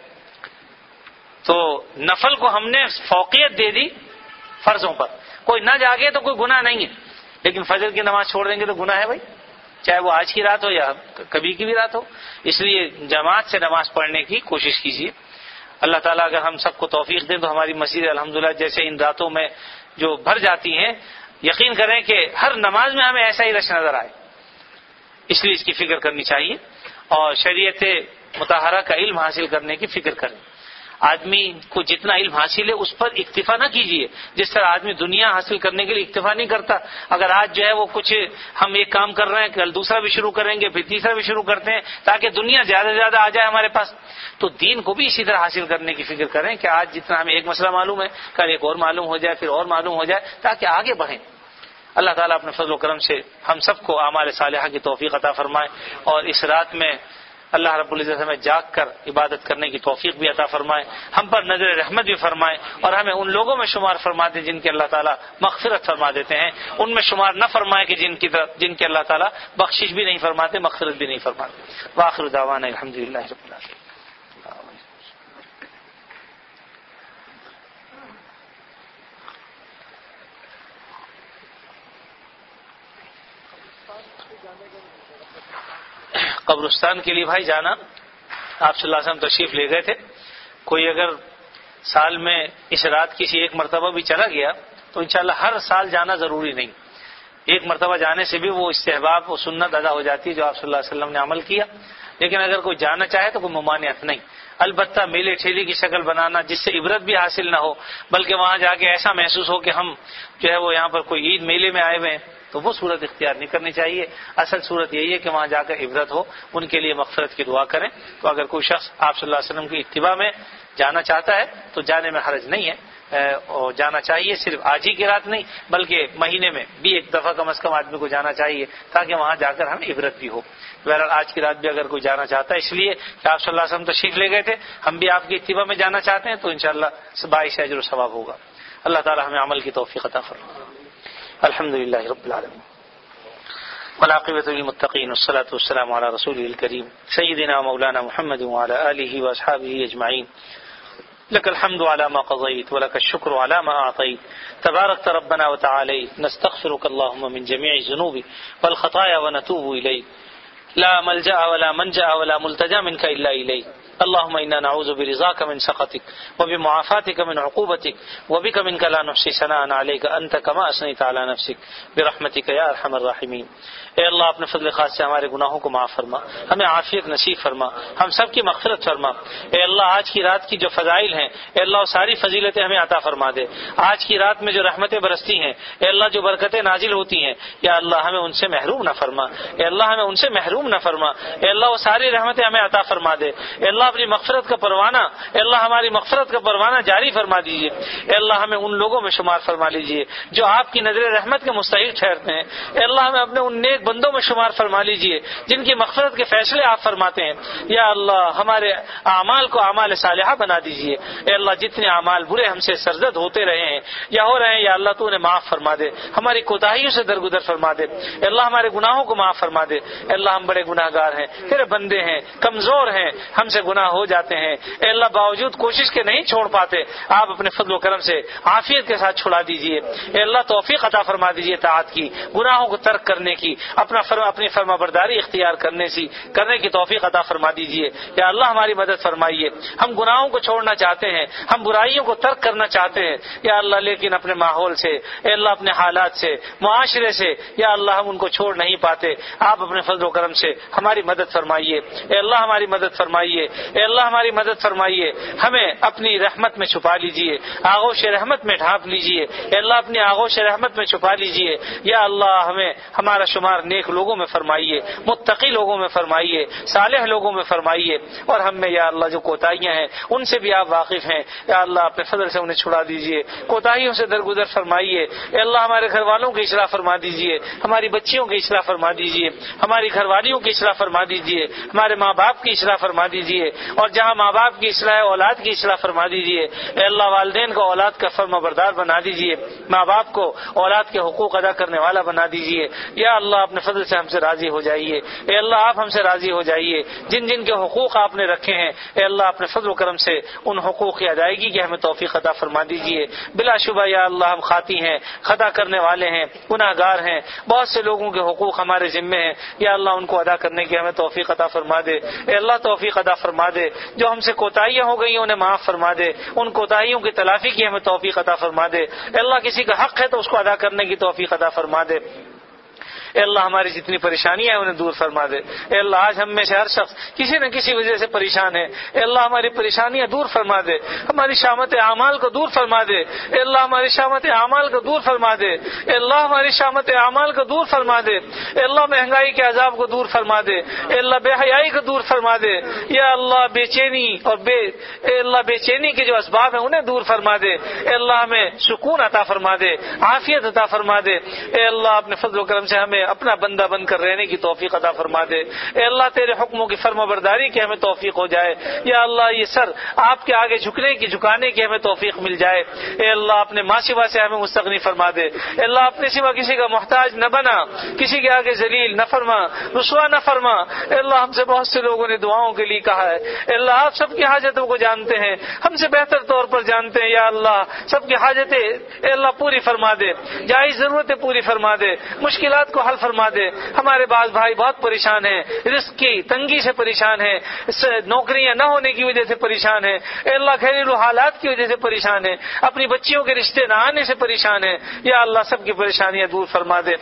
تو نفل کو ہم نے فوقیت دے دی فرضوں پر. کوئی نہ جاگے تو کوئی گناہ نہیں ہے، لیکن فجر کی نماز چھوڑ دیں گے تو گناہ ہے بھائی، چاہے وہ آج کی رات ہو یا کبھی کی بھی رات ہو. اس لیے جماعت سے نماز پڑھنے کی کوشش کیجیے. اللہ تعالیٰ اگر ہم سب کو توفیق دیں تو ہماری مسجد الحمدللہ جیسے ان راتوں میں جو بھر جاتی ہیں، یقین کریں کہ ہر نماز میں ہمیں ایسا ہی رش نظر آئے. اس لیے اس کی فکر کرنی چاہیے اور شریعت مطہرہ کا علم حاصل کرنے کی فکر کریں. آدمی کو جتنا علم حاصل ہے اس پر اکتفا نہ کیجیے، جس طرح آدمی دنیا حاصل کرنے کے لیے اکتفا نہیں کرتا. اگر آج جو ہے وہ کچھ ہم ایک کام کر رہے ہیں، کل دوسرا بھی شروع کریں گے، پھر تیسرا بھی شروع کرتے ہیں تاکہ دنیا زیادہ سے زیادہ آ جائے ہمارے پاس. تو دین کو بھی اسی طرح حاصل کرنے کی فکر کریں کہ آج جتنا ہمیں ایک مسئلہ معلوم ہے کل ایک اور معلوم ہو جائے، پھر اور معلوم ہو جائے، تاکہ آگے بڑھیں. اللہ تعالیٰ اپنے فضل و کرم سے ہم سب کو اعمال صالحہ کی توفیق عطا فرمائے، اور اس رات میں اللہ رب العزت ہمیں جاگ کر عبادت کرنے کی توفیق بھی عطا فرمائے، ہم پر نظر رحمت بھی فرمائے، اور ہمیں ان لوگوں میں شمار فرما دے جن کے اللہ تعالیٰ مغفرت فرما دیتے ہیں، ان میں شمار نہ فرمائے کہ جن کے اللہ تعالیٰ بخشش بھی نہیں فرماتے، مغفرت بھی نہیں فرماتے. وآخر دعوانا الحمدللہ رب العالمین. قبرستان کے لیے بھائی جانا، آپ صلی اللہ علیہ وسلم تشریف لے گئے تھے. کوئی اگر سال میں اس رات کسی ایک مرتبہ بھی چلا گیا تو انشاءاللہ ہر سال جانا ضروری نہیں. ایک مرتبہ جانے سے بھی وہ استحباب و سنت ادا ہو جاتی ہے جو آپ صلی اللہ علیہ وسلم نے عمل کیا. لیکن اگر کوئی جانا چاہے تو کوئی ممانعت نہیں. البتہ میلے ٹھیلی کی شکل بنانا جس سے عبرت بھی حاصل نہ ہو، بلکہ وہاں جا کے ایسا محسوس ہو کہ ہم جو ہے وہ یہاں پر کوئی عید میلے میں آئے ہوئے ہیں، تو وہ صورت اختیار نہیں کرنی چاہیے. اصل صورت یہی ہے کہ وہاں جا کر عبرت ہو، ان کے لیے مغفرت کی دعا کریں. تو اگر کوئی شخص آپ صلی اللہ علیہ وسلم کی اتباع میں جانا چاہتا ہے تو جانے میں حرج نہیں ہے، اور جانا چاہیے. صرف آج ہی کی رات نہیں بلکہ مہینے میں بھی ایک دفعہ کم از کم آدمی کو جانا چاہیے تاکہ وہاں جا کر ہمیں عبرت بھی ہو. بہرحال آج کی رات بھی اگر کوئی جانا چاہتا ہے، اس لیے کہ آپ صلی اللہ علیہ وسلم تشریف لے گئے تھے، ہم بھی آپ کی اتباع میں جانا چاہتے ہیں، تو انشاءاللہ باعث اجر و ثواب ہوگا. اللہ تعالی ہمیں عمل کی توفیق عطا فرمائے. الحمدللہ رب العالمین والعاقبۃ للمتقین والصلاة والسلام علی رسوله الکریم سیدنا مولانا محمد وعلى آلہ واصحابہ اجمعین. لك الحمد على ما قضيت ولك الشكر على ما أعطيت تباركت ربنا وتعاليت نستغفرك اللهم من جميع الذنوب والخطايا ونتوب إليك لا ملجأ ولا منجأ ولا ملتجأ منك إلا إليك. اللهم إنا نعوذ برضاك من سخطك وبمعافاتك من عقوبتك وبك منك لا نحصي ثناء عليك أنت كما أثنيت على نفسك برحمتك يا أرحم الراحمين. اے اللہ اپنے فضل خاص سے ہمارے گناہوں کو معاف فرما، ہمیں عافیت نصیب فرما، ہم سب کی مغفرت فرما. اے اللہ آج کی رات کی جو فضائل ہیں اے اللہ ساری فضیلتیں ہمیں عطا فرما دے. آج کی رات میں جو رحمتیں برستی ہیں اے اللہ، جو برکتیں نازل ہوتی ہیں یا اللہ ہمیں ان سے محروم نہ فرما. اے اللہ ہمیں ان سے محروم نہ فرما. اے اللہ وہ ساری رحمتیں ہمیں عطا فرما دے. اے اللہ اپنی مغفرت کا پروانہ، اے اللہ ہماری مغفرت کا پروانہ جاری فرما دیجیے، اے اللہ ہمیں ان لوگوں میں شمار فرما لیجیے جو آپ کی نظر رحمت کے مستحق ٹھہرتے ہیں، اے اللہ ہمیں اپنے ان نیک بندوں میں شمار فرما لیجیے جن کی مغفرت کے فیصلے آپ فرماتے ہیں۔ یا اللہ ہمارے اعمال کو اعمال صالحہ بنا دیجیے، اے اللہ جتنے اعمال برے ہم سے سرزد ہوتے رہے ہیں یا ہو رہے ہیں، یا اللہ تو انہیں معاف فرما دے، ہماری کوتاہیوں سے درگزر فرما دے، اے اللہ ہمارے گناہوں کو معاف فرما دے۔ اے اللہ ہم بڑے گناہ گار ہیں، تیرے بندے ہیں، کمزور ہیں، ہم سے گناہ ہو جاتے ہیں، اے اللہ باوجود کوشش کے نہیں چھوڑ پاتے، آپ اپنے فضل و کرم سے عافیت کے ساتھ چھڑا دیجیے، اے اللہ توفیق عطا فرما دیجیے طاعت کی، گناہوں کو ترک کرنے کی، اپنی فرما برداری اختیار کرنے کی توفیق عطا فرما دیجیے۔ یا اللہ ہماری مدد فرمائیے، ہم گناہوں کو چھوڑنا چاہتے ہیں، ہم برائیوں کو ترک کرنا چاہتے ہیں یا اللہ، لیکن اپنے ماحول سے، اے اللہ اپنے حالات سے، معاشرے سے، یا اللہ ہم ان کو چھوڑ نہیں پاتے، آپ اپنے فضل و کرم سے ہماری مدد فرمائیے، اے اللہ ہماری مدد فرمائیے، اے اللہ ہماری مدد فرمائیے، ہمیں اپنی رحمت میں چھپا لیجیے، آغوش رحمت میں ڈھانپ لیجیے، اے اللہ اپنی آغوش رحمت میں چھپا لیجیے، یا اللہ ہمیں ہمارا شمار نیک لوگوں میں فرمائیے، متقی لوگوں میں فرمائیے، صالح لوگوں میں فرمائیے، اور ہم میں یا اللہ جو کوتاہیاں ہیں ان سے بھی آپ واقف ہیں، یا اللہ اپنے فضل سے انہیں چھڑا دیجیے، کوتاہیوں سے درگزر فرمائیے، اے اللہ ہمارے گھر والوں کی اصلاح فرما دیجیے، ہماری بچیوں کی اصلاح فرما دیجیے، ہماری گھر والیوں کی اصلاح فرما دیجیے، ہمارے ماں باپ کی اصلاح فرما دیجیے، اور جہاں ماں باپ کی اصلاح اولاد کی اصلاح فرما دیجیے، اے اللہ والدین کو اولاد کا فرما بردار بنا دیجیے، ماں باپ کو اولاد کے حقوق ادا کرنے والا بنا دیجیے، یا اللہ اپنے فضل سے ہم سے راضی ہو جائیے، اے اللہ آپ ہم سے راضی ہو جائیے، جن جن کے حقوق آپ نے رکھے ہیں اے اللہ اپنے فضل و کرم سے ان حقوق کی ادائیگی کی ہمیں توفیق عطا فرما دیجیے۔ بلا شبہ یا اللہ ہم خاطی ہیں، خطا کرنے والے ہیں، گناہ گار ہیں، بہت سے لوگوں کے حقوق ہمارے ذمے ہیں، یا اللہ ان کو ادا کرنے کی ہمیں توفیق عطا فرما دے، اے اللہ توفیق عطا فرما دے، جو ہم سے کوتاہیاں ہو گئی انہیں معاف فرما دے، ان کوتاہیوں کی تلافی کی ہمیں توفیق عطا فرما دے، اے اللہ کسی کا حق ہے تو اس کو ادا کرنے کی توفیق عطا فرما دے، اے اللہ ہماری جتنی پریشانیاں ہیں انہیں دور فرما دے، اے اللہ آج ہم میں سے ہر شخص کسی نہ کسی وجہ سے پریشان ہے، اے اللہ ہماری پریشانیاں دور فرما دے، ہماری شامت اعمال کو دور فرما دے، اے اللہ ہماری شامت اعمال کو دور فرما دے، اے اللہ ہماری شامت اعمال کو دور فرما دے، اے اللہ مہنگائی کے عذاب کو دور فرما دے، اے اللہ بے حیائی کو دور فرما دے، یا اللہ بے چینی اے اللہ بے چینی کے جو اسباب ہیں انہیں دور فرما دے، اے اللہ ہمیں سکون عطا فرما دے، عافیت عطا فرما دے، اے اللہ اپنے فضل و کرم سے ہمیں اپنا بندہ بن کر رہنے کی توفیق عطا فرما دے، اے اللہ تیرے حکموں کی فرما برداری کی ہمیں توفیق ہو جائے، یا اللہ یہ سر آپ کے آگے جھکانے کی ہمیں توفیق مل جائے، اے اللہ اپنے ماں سوا سے ہمیں مستغنی فرما دے، اے اللہ اپنے سوا کسی کا محتاج نہ بنا، کسی کے آگے ذلیل نہ فرما، رسوا نہ فرما، اے اللہ ہم سے بہت سے لوگوں نے دعاؤں کے لیے کہا ہے، اے اللہ آپ سب کی حاجتوں کو جانتے ہیں، ہم سے بہتر طور پر جانتے ہیں، یا اللہ سب کی حاجتیں اے اللہ پوری فرما دے، جائز ضرورتیں پوری فرما دے، مشکلات کو حل فرما دے، ہمارے بعض بھائی بہت پریشان ہیں، رزق کی تنگی سے پریشان ہیں، نوکریاں نہ ہونے کی وجہ سے پریشان ہیں، اے اللہ گھریلو حالات کی وجہ سے پریشان ہیں، اپنی بچیوں کے رشتے نہ آنے سے پریشان ہیں، یا اللہ سب کی پریشانیاں دور فرما دے،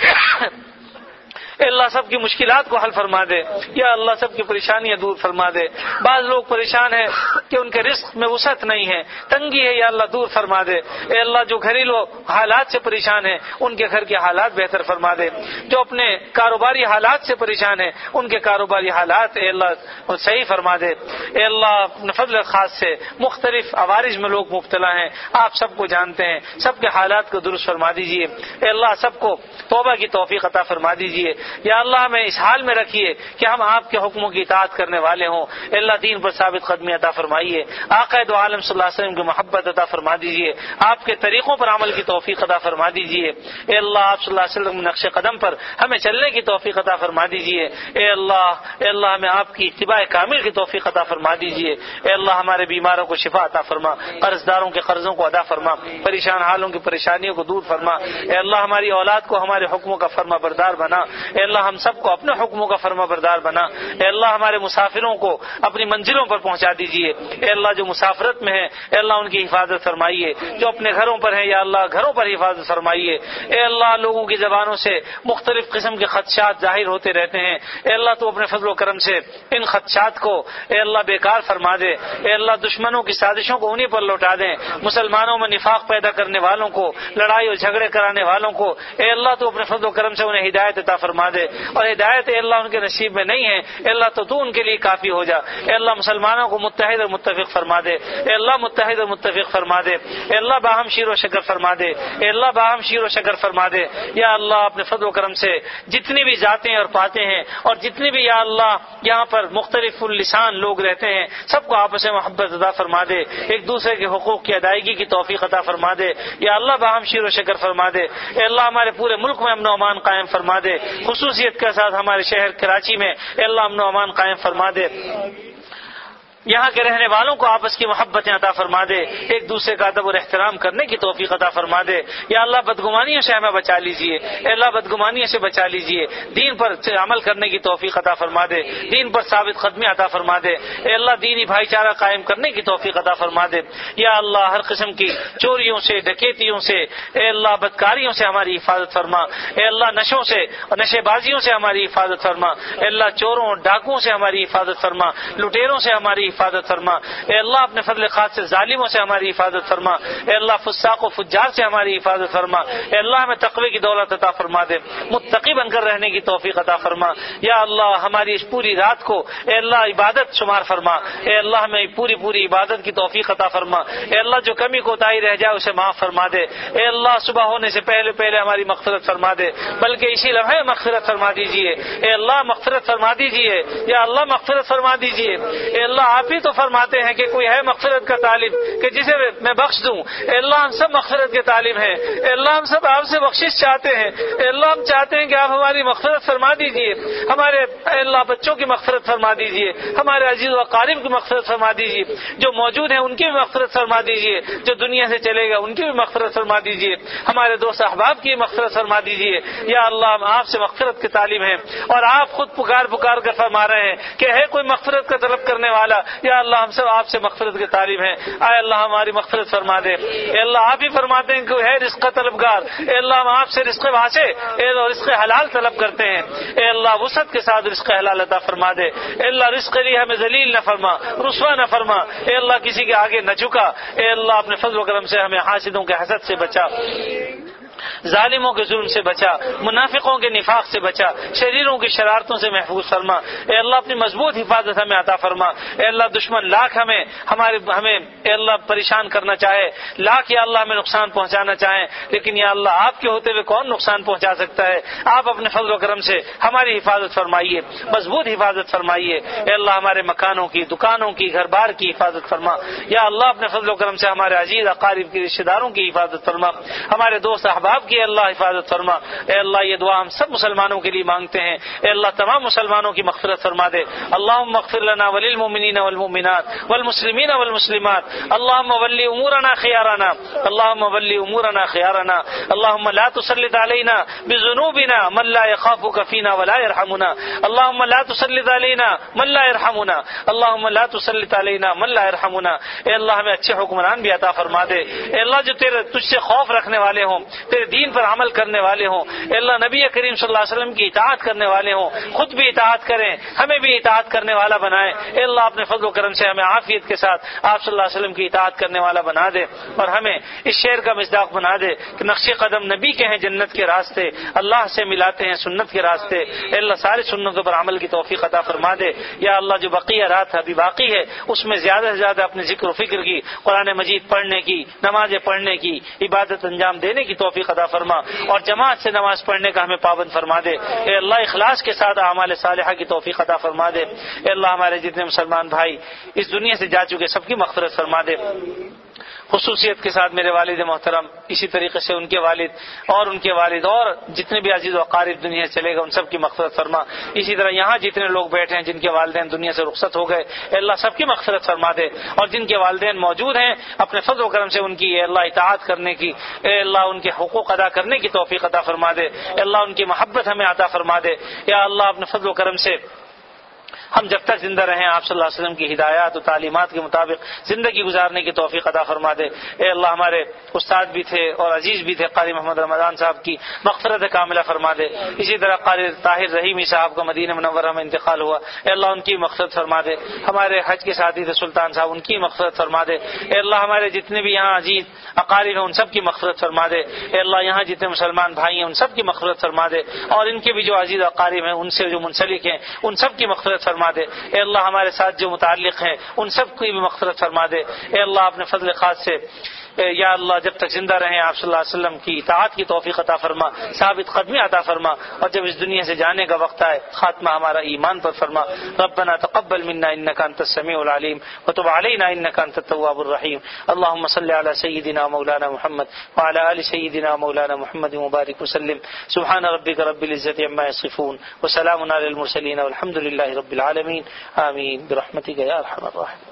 اے اللہ سب کی مشکلات کو حل فرما دے، یا اللہ سب کی پریشانیاں دور فرما دے، بعض لوگ پریشان ہیں کہ ان کے رزق میں وسعت نہیں ہے، تنگی ہے، یا اللہ دور فرما دے، اے اللہ جو گھریلو حالات سے پریشان ہیں ان کے گھر کے حالات بہتر فرما دے، جو اپنے کاروباری حالات سے پریشان ہیں ان کے کاروباری حالات اے اللہ صحیح فرما دے، اے اللہ اپنے فضل خاص سے مختلف عوارض میں لوگ مبتلا ہیں، آپ سب کو جانتے ہیں، سب کے حالات کو درست فرما دیجئے، اے اللہ سب کو توبہ کی توفیق عطا فرما دیجئے، یا اللہ ہمیں اس حال میں رکھیے کہ ہم آپ کے حکموں کی اطاعت کرنے والے ہوں، اے اللہ دین پر ثابت قدمی عطا فرمائیے، آقا دو عالم صلی اللہ علیہ وسلم کی محبت عطا فرما دیجئے، آپ کے طریقوں پر عمل کی توفیق عطا فرما دیجئے، اے اللہ آپ صلی اللہ علیہ وسلم نقش قدم پر ہمیں چلنے کی توفیق عطا فرما دیجئے، اے اللہ ہمیں آپ کی اتباع کامل کی توفیق عطا فرما دیجئے، اے اللہ ہمارے بیماروں کو شفا عطا فرما، قرض داروں کے قرضوں کو ادا فرما، پریشان حالوں کی پریشانیوں کو دور فرما، اے اللہ ہماری اولاد کو ہمارے حکموں کا فرما بردار بنا، اے اللہ ہم سب کو اپنے حکموں کا فرما بردار بنا، اے اللہ ہمارے مسافروں کو اپنی منزلوں پر پہنچا دیجئے، اے اللہ جو مسافرت میں ہیں اے اللہ ان کی حفاظت فرمائیے، جو اپنے گھروں پر ہیں یا اللہ گھروں پر حفاظت فرمائیے، اے اللہ لوگوں کی زبانوں سے مختلف قسم کے خدشات ظاہر ہوتے رہتے ہیں، اے اللہ تو اپنے فضل و کرم سے ان خدشات کو اے اللہ بیکار فرما دے، اے اللہ دشمنوں کی سازشوں کو انہی پر لوٹا دیں، مسلمانوں میں نفاق پیدا کرنے والوں کو، لڑائی اور جھگڑے کرانے والوں کو اے اللہ تو اپنے فضل و کرم سے انہیں ہدایت عطا فرما فرما دے، اور ہدایت اے اللہ ان کے نصیب میں نہیں ہے، اے اللہ تو ان کے لیے کافی ہو جا، اے اللہ مسلمانوں کو متحد اور متفق فرما دے، اے اللہ متحد اور متفق فرما دے، اے اللہ باہم شیر و شکر فرما دے، اے اللہ باہم شیر و شکر فرما دے، یا اللہ اپنے فضل و کرم سے جتنی بھی ذاتیں اور پاتے ہیں اور جتنی بھی یا اللہ یہاں پر مختلف اللسان لوگ رہتے ہیں، سب کو آپس میں محبت عطا فرما دے، ایک دوسرے کے حقوق کی ادائیگی کی توفیق عطا فرما دے، یا اللہ باہم شیر و شکر فرما دے، اے اللہ ہمارے پورے ملک میں امن و امان قائم فرما دے، خصوصیت کے ساتھ ہمارے شہر کراچی میں اے اللہ امن و امان قائم فرما دے، یہاں کے رہنے والوں کو آپس کی محبتیں عطا فرما دے، ایک دوسرے کا ادب اور احترام کرنے کی توفیق عطا فرما دے، یا اللہ بدگمانیوں سے ہمیں بچا لیجئے، اے اللہ بدگمانیوں سے بچا لیجئے، دین پر عمل کرنے کی توفیق عطا فرما دے، دین پر ثابت قدمی عطا فرما دے، اے اللہ دینی بھائی چارہ قائم کرنے کی توفیق عطا فرما دے، یا اللہ ہر قسم کی چوریوں سے، ڈکیتیوں سے، اے اللہ بدکاریوں سے ہماری حفاظت فرما، اے اللہ نشوں سے اور نشے بازیوں سے ہماری حفاظت فرما، اے اللہ چوروں ڈاکوؤں سے ہماری حفاظت فرما، لٹیروں سے ہماری حفاظت فرما، اے اللہ اپنے فضل خاص سے ظالموں سے ہماری حفاظت فرما، اے اللہ فساق و فجار سے ہماری حفاظت فرما، اے اللہ ہمیں تقوی کی دولت عطا فرما دے، متقی بن کر رہنے کی توفیق عطا فرما، یا اللہ ہماری اس پوری رات کو اے اللہ عبادت شمار فرما، اے اللہ ہمیں پوری عبادت کی توفیق عطا فرما، اے اللہ جو کمی کوتاہی رہ جائے اسے معاف فرما دے، اے اللہ صبح ہونے سے پہلے ہماری مغفرت فرما دے، بلکہ اسی لمحے مغفرت فرما دیجیے، اے اللہ مغفرت فرما دیجیے، یا اللہ مغفرت فرما دیجیے، اے اللہ آپ ہی تو فرماتے ہیں کہ کوئی ہے مغفرت کا طالب کہ جسے میں بخش دوں، اے اللہ ہم سب مغفرت کے طالب ہیں، اے اللہ ہم سب آپ سے بخشش چاہتے ہیں، اے اللہ ہم چاہتے ہیں کہ آپ ہماری مغفرت فرما دیجیے، ہمارے اے اللہ بچوں کی مغفرت فرما دیجیے، ہمارے عزیز و اقارب کی مغفرت فرما دیجیے، جو موجود ہیں ان کی بھی مغفرت فرما دیجیے، جو دنیا سے چلے گا ان کی بھی مغفرت فرما دیجیے، ہمارے دوست احباب کی مغفرت فرما دیجیے، یا اللہ ہم آپ سے مغفرت کے طالب ہیں، اور آپ خود پکار کر فرما رہے ہیں کہ ہے کوئی مغفرت کا طلب کرنے والا، یا اللہ ہم سب آپ سے مغفرت کے طالب ہیں، اے اللہ ہماری مغفرت فرما دے، اے اللہ آپ ہی فرماتے ہیں کہ ہے رزق کا طلبگار، اے اللہ ہم آپ سے رزق واسع اے اللہ رزق حلال طلب کرتے ہیں، اے اللہ وسعت کے ساتھ رزق حلال عطا فرما دے، اے اللہ رزق لیے ہمیں ذلیل نہ فرما، رسوا نہ فرما، اے اللہ کسی کے آگے نہ جھکا، اے اللہ اپنے فضل و کرم سے ہمیں حاسدوں کے حسد سے بچا، ظالموں کے ظلم سے بچا، منافقوں کے نفاق سے بچا، شریروں کی شرارتوں سے محفوظ فرما، اے اللہ اپنی مضبوط حفاظت ہمیں عطا فرما، اے اللہ دشمن لاکھ ہمیں اے اللہ پریشان کرنا چاہے، لاکھ یا اللہ ہمیں نقصان پہنچانا چاہیں، لیکن یا اللہ آپ کے ہوتے ہوئے کون نقصان پہنچا سکتا ہے، آپ اپنے فضل و کرم سے ہماری حفاظت فرمائیے، مضبوط حفاظت فرمائیے، اے اللہ ہمارے مکانوں کی، دکانوں کی، گھر بار کی حفاظت فرما، یا اللہ اپنے فضل و کرم سے ہمارے عزیز اقارب کی، رشتہ داروں کی حفاظت فرما، ہمارے دوست احباب کی اللہ حفاظت فرما، اے اللہ یہ دعا ہم سب مسلمانوں کے لیے مانگتے ہیں، اے اللہ تمام مسلمانوں کی مغفرت فرما دے، اللہم اغفر لنا وللمؤمنین والمؤمنات والمسلمین والمسلمات، اللہم ولی امورنا خیارنا، اللہم ولی امورنا خیارنا، اللہم لا تسلط علینا بذنوبنا من لا يخافك فینا ولا يرحمنا، اللہم لا تسلط علینا من لا يرحمنا، اللہم لا تسلط علینا من لا يرحمنا، اے اللہ ہمیں اچھے حکمران بھی عطا فرما دے، اے اللہ جو تجھ سے خوف رکھنے والے ہوں، تیرے دین پر عمل کرنے والے ہوں، اے اللہ نبی کریم صلی اللہ علیہ وسلم کی اطاعت کرنے والے ہوں، خود بھی اطاعت کریں، ہمیں بھی اطاعت کرنے والا بنائے، اے اللہ اپنے فضل و کرم سے ہمیں عافیت کے ساتھ آپ صلی اللہ علیہ وسلم کی اطاعت کرنے والا بنا دے، اور ہمیں اس شعر کا مصداق بنا دے کہ نقش قدم نبی کے ہیں جنت کے راستے، اللہ سے ملاتے ہیں سنت کے راستے، اے اللہ ساری سنتوں پر عمل کی توفیق عطا فرما دے، یا اللہ جو بقیہ رات ابھی باقی ہے اس میں زیادہ سے زیادہ اپنے ذکر و فکر کی، قرآن مجید پڑھنے کی، نمازیں پڑھنے کی، عبادت انجام دینے کی توفیق عطا فرما، اور جماعت سے نماز پڑھنے کا ہمیں پابند فرما دے، اے اللہ اخلاص کے ساتھ اعمال صالحہ کی توفیق عطا فرما دے، اے اللہ ہمارے جتنے مسلمان بھائی اس دنیا سے جا چکے سب کی مغفرت فرما دے، خصوصیت کے ساتھ میرے والد محترم، اسی طریقے سے ان کے والد اور جتنے بھی عزیز و اقارب دنیا سے چلے گا ان سب کی مغفرت فرما، اسی طرح یہاں جتنے لوگ بیٹھے ہیں جن کے والدین دنیا سے رخصت ہو گئے، اے اللہ سب کی مغفرت فرما دے، اور جن کے والدین موجود ہیں اپنے فضل و کرم سے ان کی اے اللہ اطاعت کرنے کی، اے اللہ ان کے حقوق ادا کرنے کی توفیق عطا فرما دے، اے اللہ ان کی محبت ہمیں عطا فرما دے، یا اللہ اپنے فضل و کرم سے ہم جب تک زندہ رہیں آپ صلی اللہ علیہ وسلم کی ہدایات و تعلیمات کے مطابق زندگی گزارنے کی توفیق عطا فرما دے۔ اے اللہ ہمارے استاد بھی تھے اور عزیز بھی تھے قاری محمد رمضان صاحب کی مغفرت کاملہ فرما دے۔ اسی طرح قاری طاہر رحیمی صاحب کا مدینہ منورہ میں انتقال ہوا، اے اللہ ان کی مغفرت فرما دے۔ ہمارے حج کے ساتھی تھے سلطان صاحب، ان کی مغفرت فرما دے۔ اے اللہ ہمارے جتنے بھی یہاں عزیز اقارب ہیں ان سب کی مغفرت فرما دے۔ اے اللہ یہاں جتنے مسلمان بھائی ہیں ان سب کی مغفرت فرما دے، اور ان کے بھی جو عزیز اقارب ہیں ان سے جو منسلک ہیں ان سب کی مغفرت فرما دے۔ اے اللہ ہمارے ساتھ جو متعلق ہیں ان سب کی بھی مغفرت فرما دے۔ اے اللہ اپنے فضل خاص سے یا اللہ جب تک زندہ رہیں آپ صلی اللہ علیہ وسلم کی اطاعت کی توفیق عطا فرما، ثابت قدمی عطا فرما، اور جب اس دنیا سے جانے کا وقت آئے خاتمہ ہمارا ایمان پر فرما۔ ربنا تقبل منا انك انت السميع العليم وتب علينا انك انت التواب الرحيم۔ اللهم صل على سيدنا مولانا محمد وعلى ال سيدنا مولانا محمد وبارك وسلم۔ سبحان ربك رب العزة عما يصفون وسلام على المرسلين والحمد لله رب العالمين آمين برحمتك يا ارحم الراحمين۔